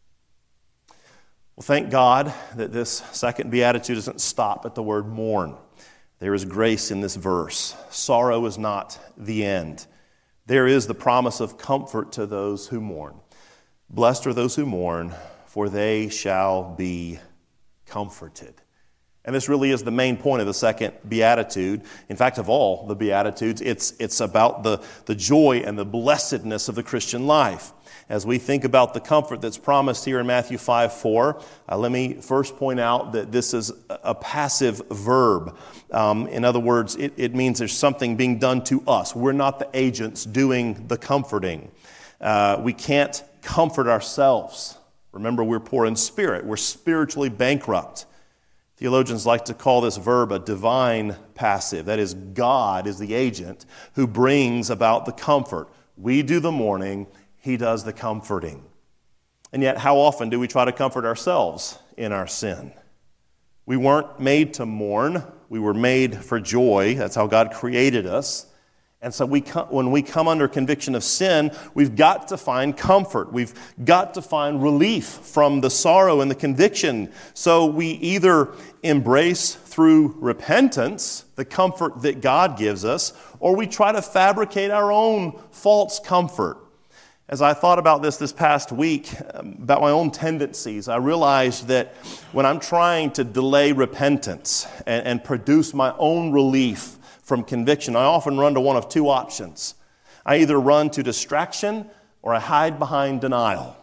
Well, thank God that this second beatitude doesn't stop at the word mourn. There is grace in this verse. Sorrow is not the end. There is the promise of comfort to those who mourn. Blessed are those who mourn, for they shall be comforted. And this really is the main point of the second beatitude. In fact, of all the beatitudes, it's, it's about the, the joy and the blessedness of the Christian life. As we think about the comfort that's promised here in Matthew five four, uh, let me first point out that this is a passive verb. Um, in other words, it, it means there's something being done to us. We're not the agents doing the comforting. Uh, we can't comfort ourselves. Remember, we're poor in spirit. We're spiritually bankrupt. Theologians like to call this verb a divine passive. That is, God is the agent who brings about the comfort. We do the mourning, He does the comforting. And yet, how often do we try to comfort ourselves in our sin? We weren't made to mourn. We were made for joy. That's how God created us. And so we come, when we come under conviction of sin, we've got to find comfort. We've got to find relief from the sorrow and the conviction. So we either embrace through repentance the comfort that God gives us, or we try to fabricate our own false comfort. As I thought about this this past week, about my own tendencies, I realized that when I'm trying to delay repentance and, and produce my own relief from conviction, I often run to one of two options. I either run to distraction or I hide behind denial.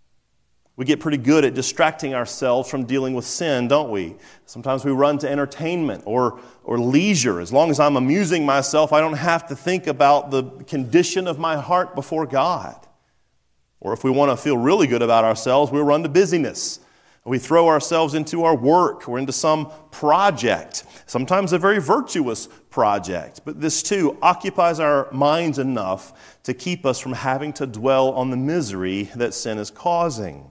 We get pretty good at distracting ourselves from dealing with sin, don't we? Sometimes we run to entertainment or, or leisure. As long as I'm amusing myself, I don't have to think about the condition of my heart before God. Or if we want to feel really good about ourselves, we'll run to busyness. We throw ourselves into our work or into some project, sometimes a very virtuous project. But this too occupies our minds enough to keep us from having to dwell on the misery that sin is causing.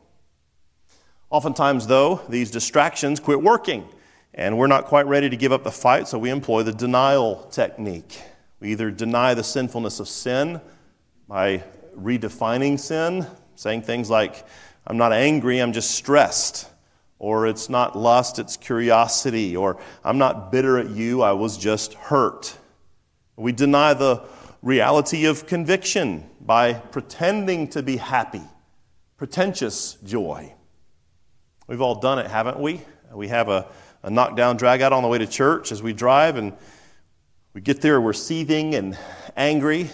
Oftentimes, though, these distractions quit working, and we're not quite ready to give up the fight, so we employ the denial technique. We either deny the sinfulness of sin by redefining sin, saying things like, I'm not angry, I'm just stressed. Or it's not lust, it's curiosity. Or I'm not bitter at you, I was just hurt. We deny the reality of conviction by pretending to be happy. Pretentious joy. We've all done it, haven't we? We have a, a knockdown drag out on the way to church as we drive, and we get there, we're seething and angry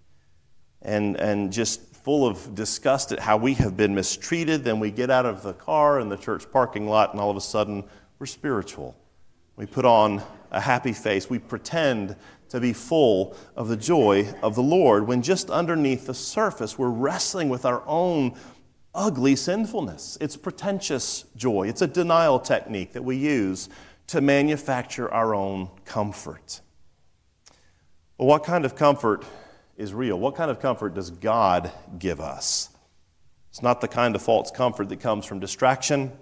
and, and just full of disgust at how we have been mistreated. Then we get out of the car in the church parking lot, and all of a sudden, we're spiritual. We put on a happy face. We pretend to be full of the joy of the Lord, when just underneath the surface, we're wrestling with our own ugly sinfulness. It's pretentious joy. It's a denial technique that we use to manufacture our own comfort. Well, what kind of comfort is real? What kind of comfort does God give us? It's not the kind of false comfort that comes from distraction.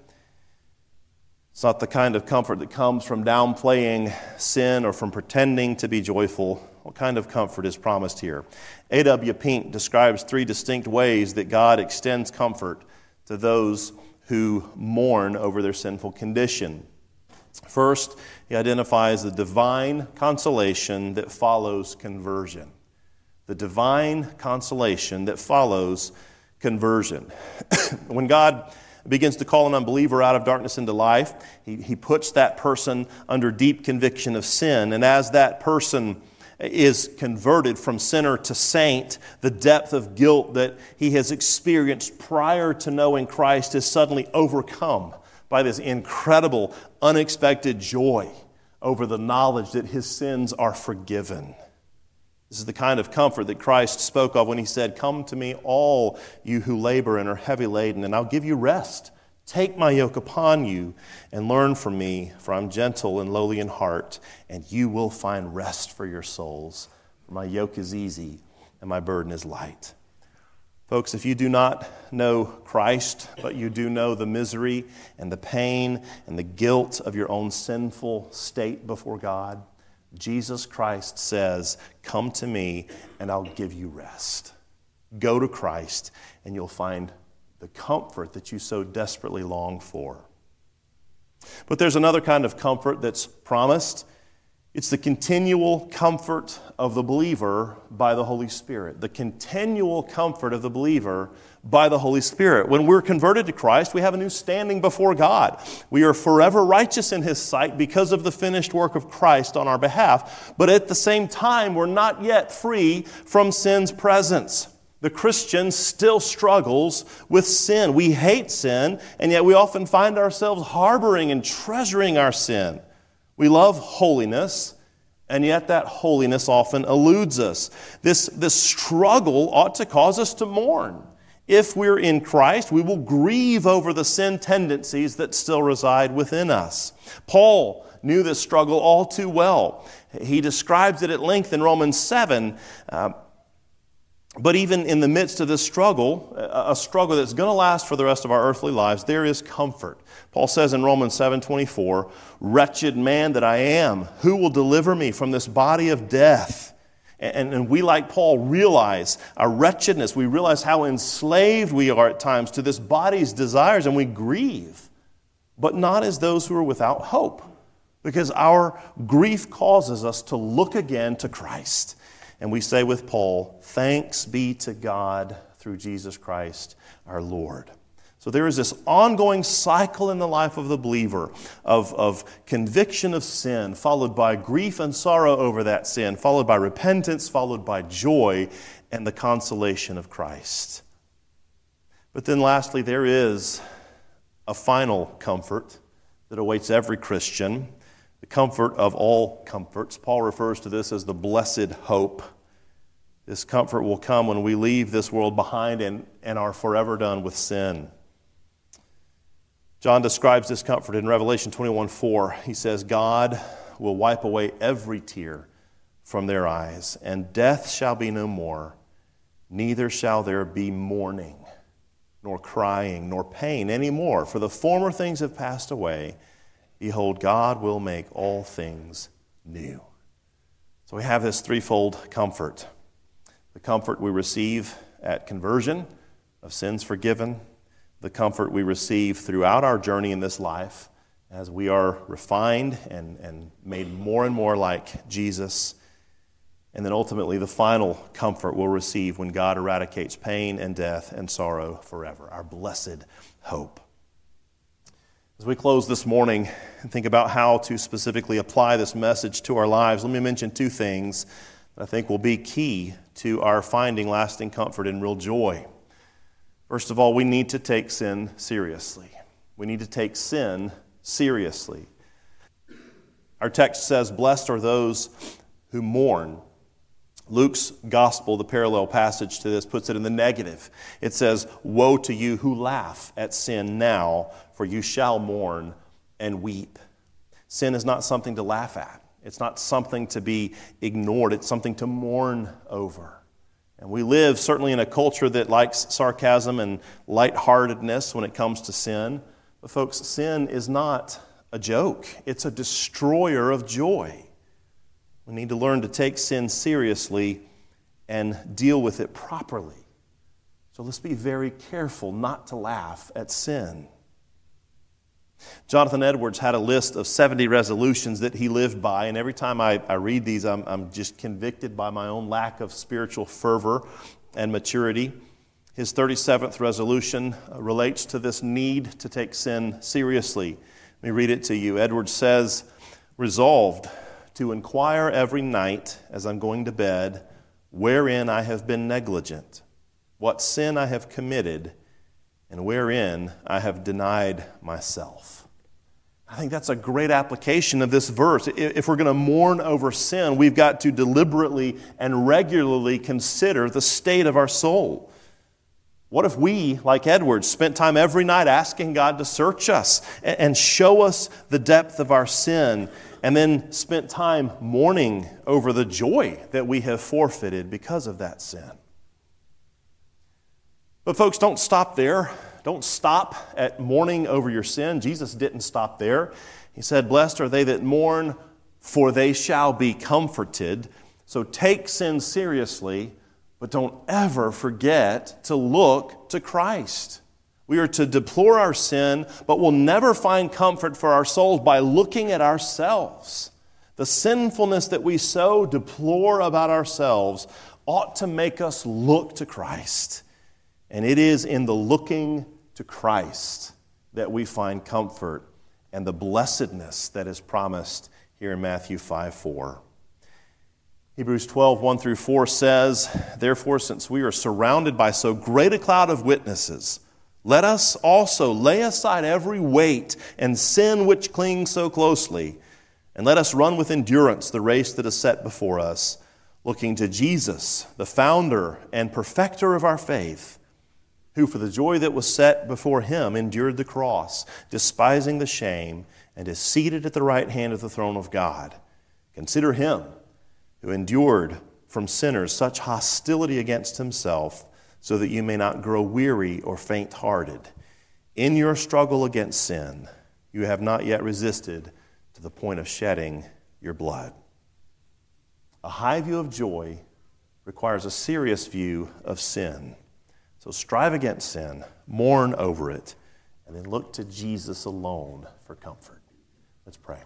It's not the kind of comfort that comes from downplaying sin or from pretending to be joyful. What kind of comfort is promised here? A W Pink describes three distinct ways that God extends comfort to those who mourn over their sinful condition. First, he identifies the divine consolation that follows conversion. The divine consolation that follows conversion. When God begins to call an unbeliever out of darkness into life, he, he puts that person under deep conviction of sin. And as that person is converted from sinner to saint, the depth of guilt that he has experienced prior to knowing Christ is suddenly overcome by this incredible, unexpected joy over the knowledge that his sins are forgiven. This is the kind of comfort that Christ spoke of when he said, "Come to me, all you who labor and are heavy laden, and I'll give you rest. Take my yoke upon you and learn from me, for I'm gentle and lowly in heart, and you will find rest for your souls. For my yoke is easy and my burden is light." Folks, if you do not know Christ, but you do know the misery and the pain and the guilt of your own sinful state before God, Jesus Christ says, "Come to me and I'll give you rest." Go to Christ and you'll find the comfort that you so desperately long for. But there's another kind of comfort that's promised. It's the continual comfort of the believer by the Holy Spirit. The continual comfort of the believer by the Holy Spirit. When we're converted to Christ, we have a new standing before God. We are forever righteous in His sight because of the finished work of Christ on our behalf. But at the same time, we're not yet free from sin's presence. The Christian still struggles with sin. We hate sin, and yet we often find ourselves harboring and treasuring our sin. We love holiness, and yet that holiness often eludes us. This, this struggle ought to cause us to mourn. If we're in Christ, we will grieve over the sin tendencies that still reside within us. Paul knew this struggle all too well. He describes it at length in Romans seven. Uh, But even in the midst of this struggle, a struggle that's going to last for the rest of our earthly lives, there is comfort. Paul says in Romans seven twenty-four, "Wretched man that I am, who will deliver me from this body of death?" And, and we, like Paul, realize our wretchedness. We realize how enslaved we are at times to this body's desires, and we grieve, but not as those who are without hope, because our grief causes us to look again to Christ. And we say with Paul, "Thanks be to God through Jesus Christ our Lord." So there is this ongoing cycle in the life of the believer of, of conviction of sin, followed by grief and sorrow over that sin, followed by repentance, followed by joy and the consolation of Christ. But then lastly, there is a final comfort that awaits every Christian, the comfort of all comforts. Paul refers to this as the blessed hope. This comfort will come when we leave this world behind and, and are forever done with sin. John describes this comfort in Revelation twenty-one four. He says, "God will wipe away every tear from their eyes, and death shall be no more, neither shall there be mourning, nor crying, nor pain any more, for the former things have passed away. Behold, God will make all things new." So we have this threefold comfort. The comfort we receive at conversion, of sins forgiven. The comfort we receive throughout our journey in this life as we are refined and, and made more and more like Jesus. And then ultimately the final comfort we'll receive when God eradicates pain and death and sorrow forever, our blessed hope. As we close this morning and think about how to specifically apply this message to our lives, let me mention two things that I think will be key to our finding lasting comfort and real joy. First of all, we need to take sin seriously. We need to take sin seriously. Our text says, "Blessed are those who mourn." Luke's gospel, the parallel passage to this, puts it in the negative. It says, "Woe to you who laugh at sin now, for you shall mourn and weep." Sin is not something to laugh at. It's not something to be ignored. It's something to mourn over. And we live certainly in a culture that likes sarcasm and lightheartedness when it comes to sin. But folks, sin is not a joke. It's a destroyer of joy. We need to learn to take sin seriously and deal with it properly. So let's be very careful not to laugh at sin. Jonathan Edwards had a list of seventy resolutions that he lived by, and every time I, I read these, I'm, I'm just convicted by my own lack of spiritual fervor and maturity. His thirty-seventh resolution relates to this need to take sin seriously. Let me read it to you. Edwards says, "Resolved to inquire every night as I'm going to bed wherein I have been negligent, what sin I have committed, and wherein I have denied myself. I think that's a great application of this verse. If we're going to mourn over sin, we've got to deliberately and regularly consider the state of our soul. What if we, like Edward, spent time every night asking God to search us and show us the depth of our sin, and then spent time mourning over the joy that we have forfeited because of that sin? But folks, don't stop there. Don't stop at mourning over your sin. Jesus didn't stop there. He said, "Blessed are they that mourn, for they shall be comforted." So take sin seriously, but don't ever forget to look to Christ. We are to deplore our sin, but we'll never find comfort for our souls by looking at ourselves. The sinfulness that we so deplore about ourselves ought to make us look to Christ. And it is in the looking to Christ that we find comfort and the blessedness that is promised here in Matthew five four. Hebrews twelve, one through four says, "Therefore, since we are surrounded by so great a cloud of witnesses, let us also lay aside every weight and sin which clings so closely, and let us run with endurance the race that is set before us, looking to Jesus, the founder and perfecter of our faith, who for the joy that was set before him endured the cross, despising the shame, and is seated at the right hand of the throne of God. Consider him who endured from sinners such hostility against himself, so that you may not grow weary or faint-hearted. In your struggle against sin, you have not yet resisted to the point of shedding your blood." A high view of joy requires a serious view of sin. So strive against sin, mourn over it, and then look to Jesus alone for comfort. Let's pray.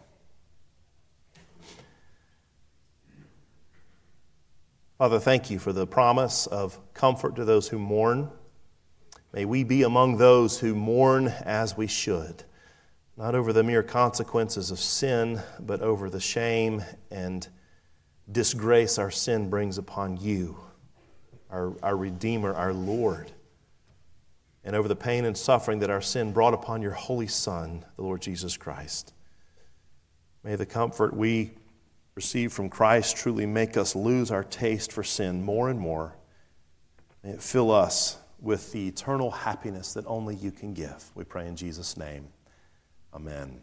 Father, thank you for the promise of comfort to those who mourn. May we be among those who mourn as we should, not over the mere consequences of sin, but over the shame and disgrace our sin brings upon you, Our, our Redeemer, our Lord, and over the pain and suffering that our sin brought upon your Holy Son, the Lord Jesus Christ. May the comfort we receive from Christ truly make us lose our taste for sin more and more. May it fill us with the eternal happiness that only you can give. We pray in Jesus' name. Amen.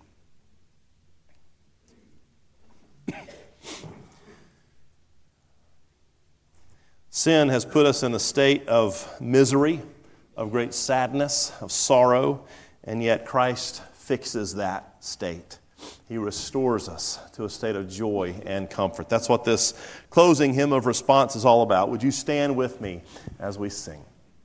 Sin has put us in a state of misery, of great sadness, of sorrow, and yet Christ fixes that state. He restores us to a state of joy and comfort. That's what this closing hymn of response is all about. Would you stand with me as we sing?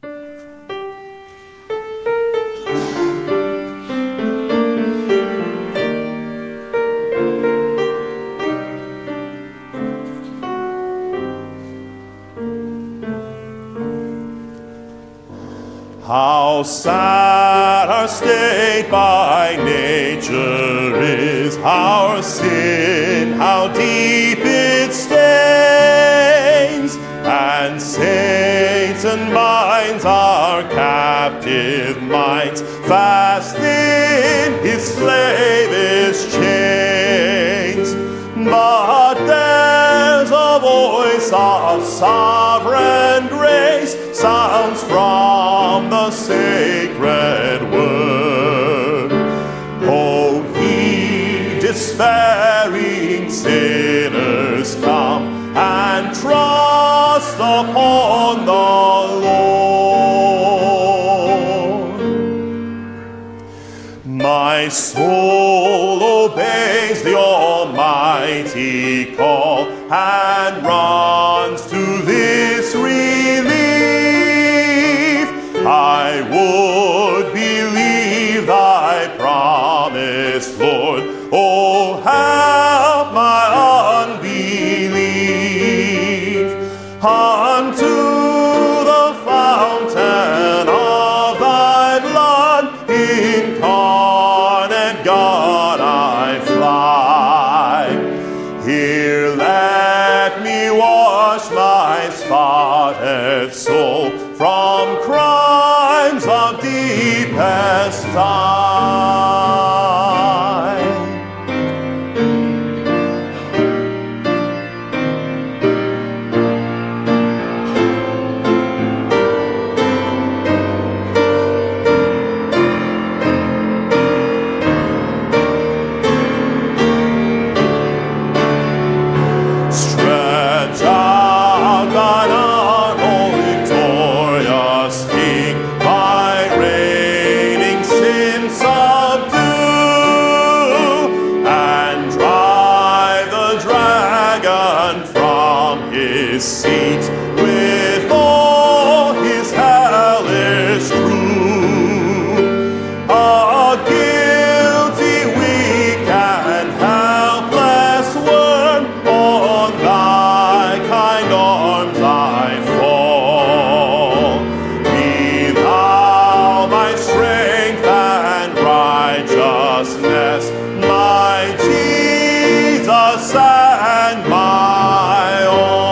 How sad our state by nature is, our sin, how deep it stains, and Satan binds our captive minds fast in his slavish chains. But there's a voice of sovereign grace sounds from the sacred word. Oh, ye despairing sinners, come and trust upon the Lord. My soul obeys the Almighty call and runs to this relief. I would believe thy promise, Lord. Oh, help my unbelief. Unto the fountain of thy blood, incarnate God, I fly. Here its soul from crimes of deepest dye. Seat with all his hellish crew, a guilty, weak, and helpless worm, on thy kind arms I fall. Be thou my strength and righteousness, my Jesus and my own.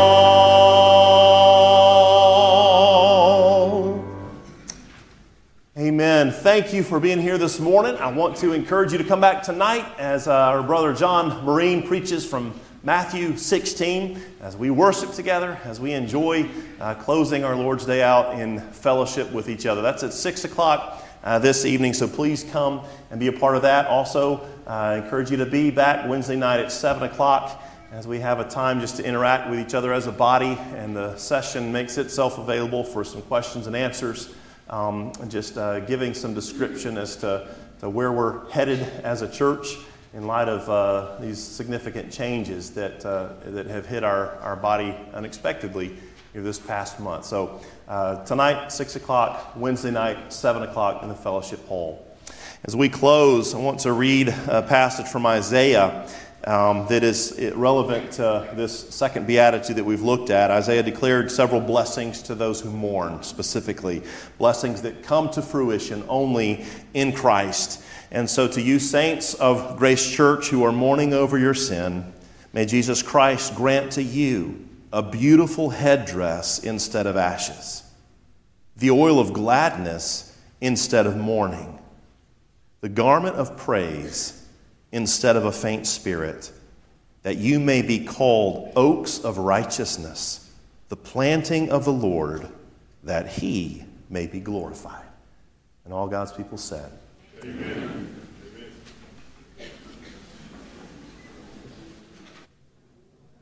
Amen. Thank you for being here this morning. I want to encourage you to come back tonight as uh, our brother John Marine preaches from Matthew sixteen, as we worship together, as we enjoy uh, closing our Lord's Day out in fellowship with each other. That's at six o'clock uh, this evening, so please come and be a part of that. Also, uh, I encourage you to be back Wednesday night at seven o'clock as we have a time just to interact with each other as a body, and the session makes itself available for some questions and answers. Um, and just uh, giving some description as to, to where we're headed as a church in light of uh, these significant changes that uh, that have hit our, our body unexpectedly this past month. So uh, tonight, six o'clock, Wednesday night, seven o'clock in the fellowship hall. As we close, I want to read a passage from Isaiah Um, that is relevant to this second beatitude that we've looked at. Isaiah declared several blessings to those who mourn, specifically blessings that come to fruition only in Christ. And so to you saints of Grace Church who are mourning over your sin, may Jesus Christ grant to you a beautiful headdress instead of ashes, the oil of gladness instead of mourning, the garment of praise instead of a faint spirit, that you may be called oaks of righteousness, the planting of the Lord, that he may be glorified. And all God's people said, Amen.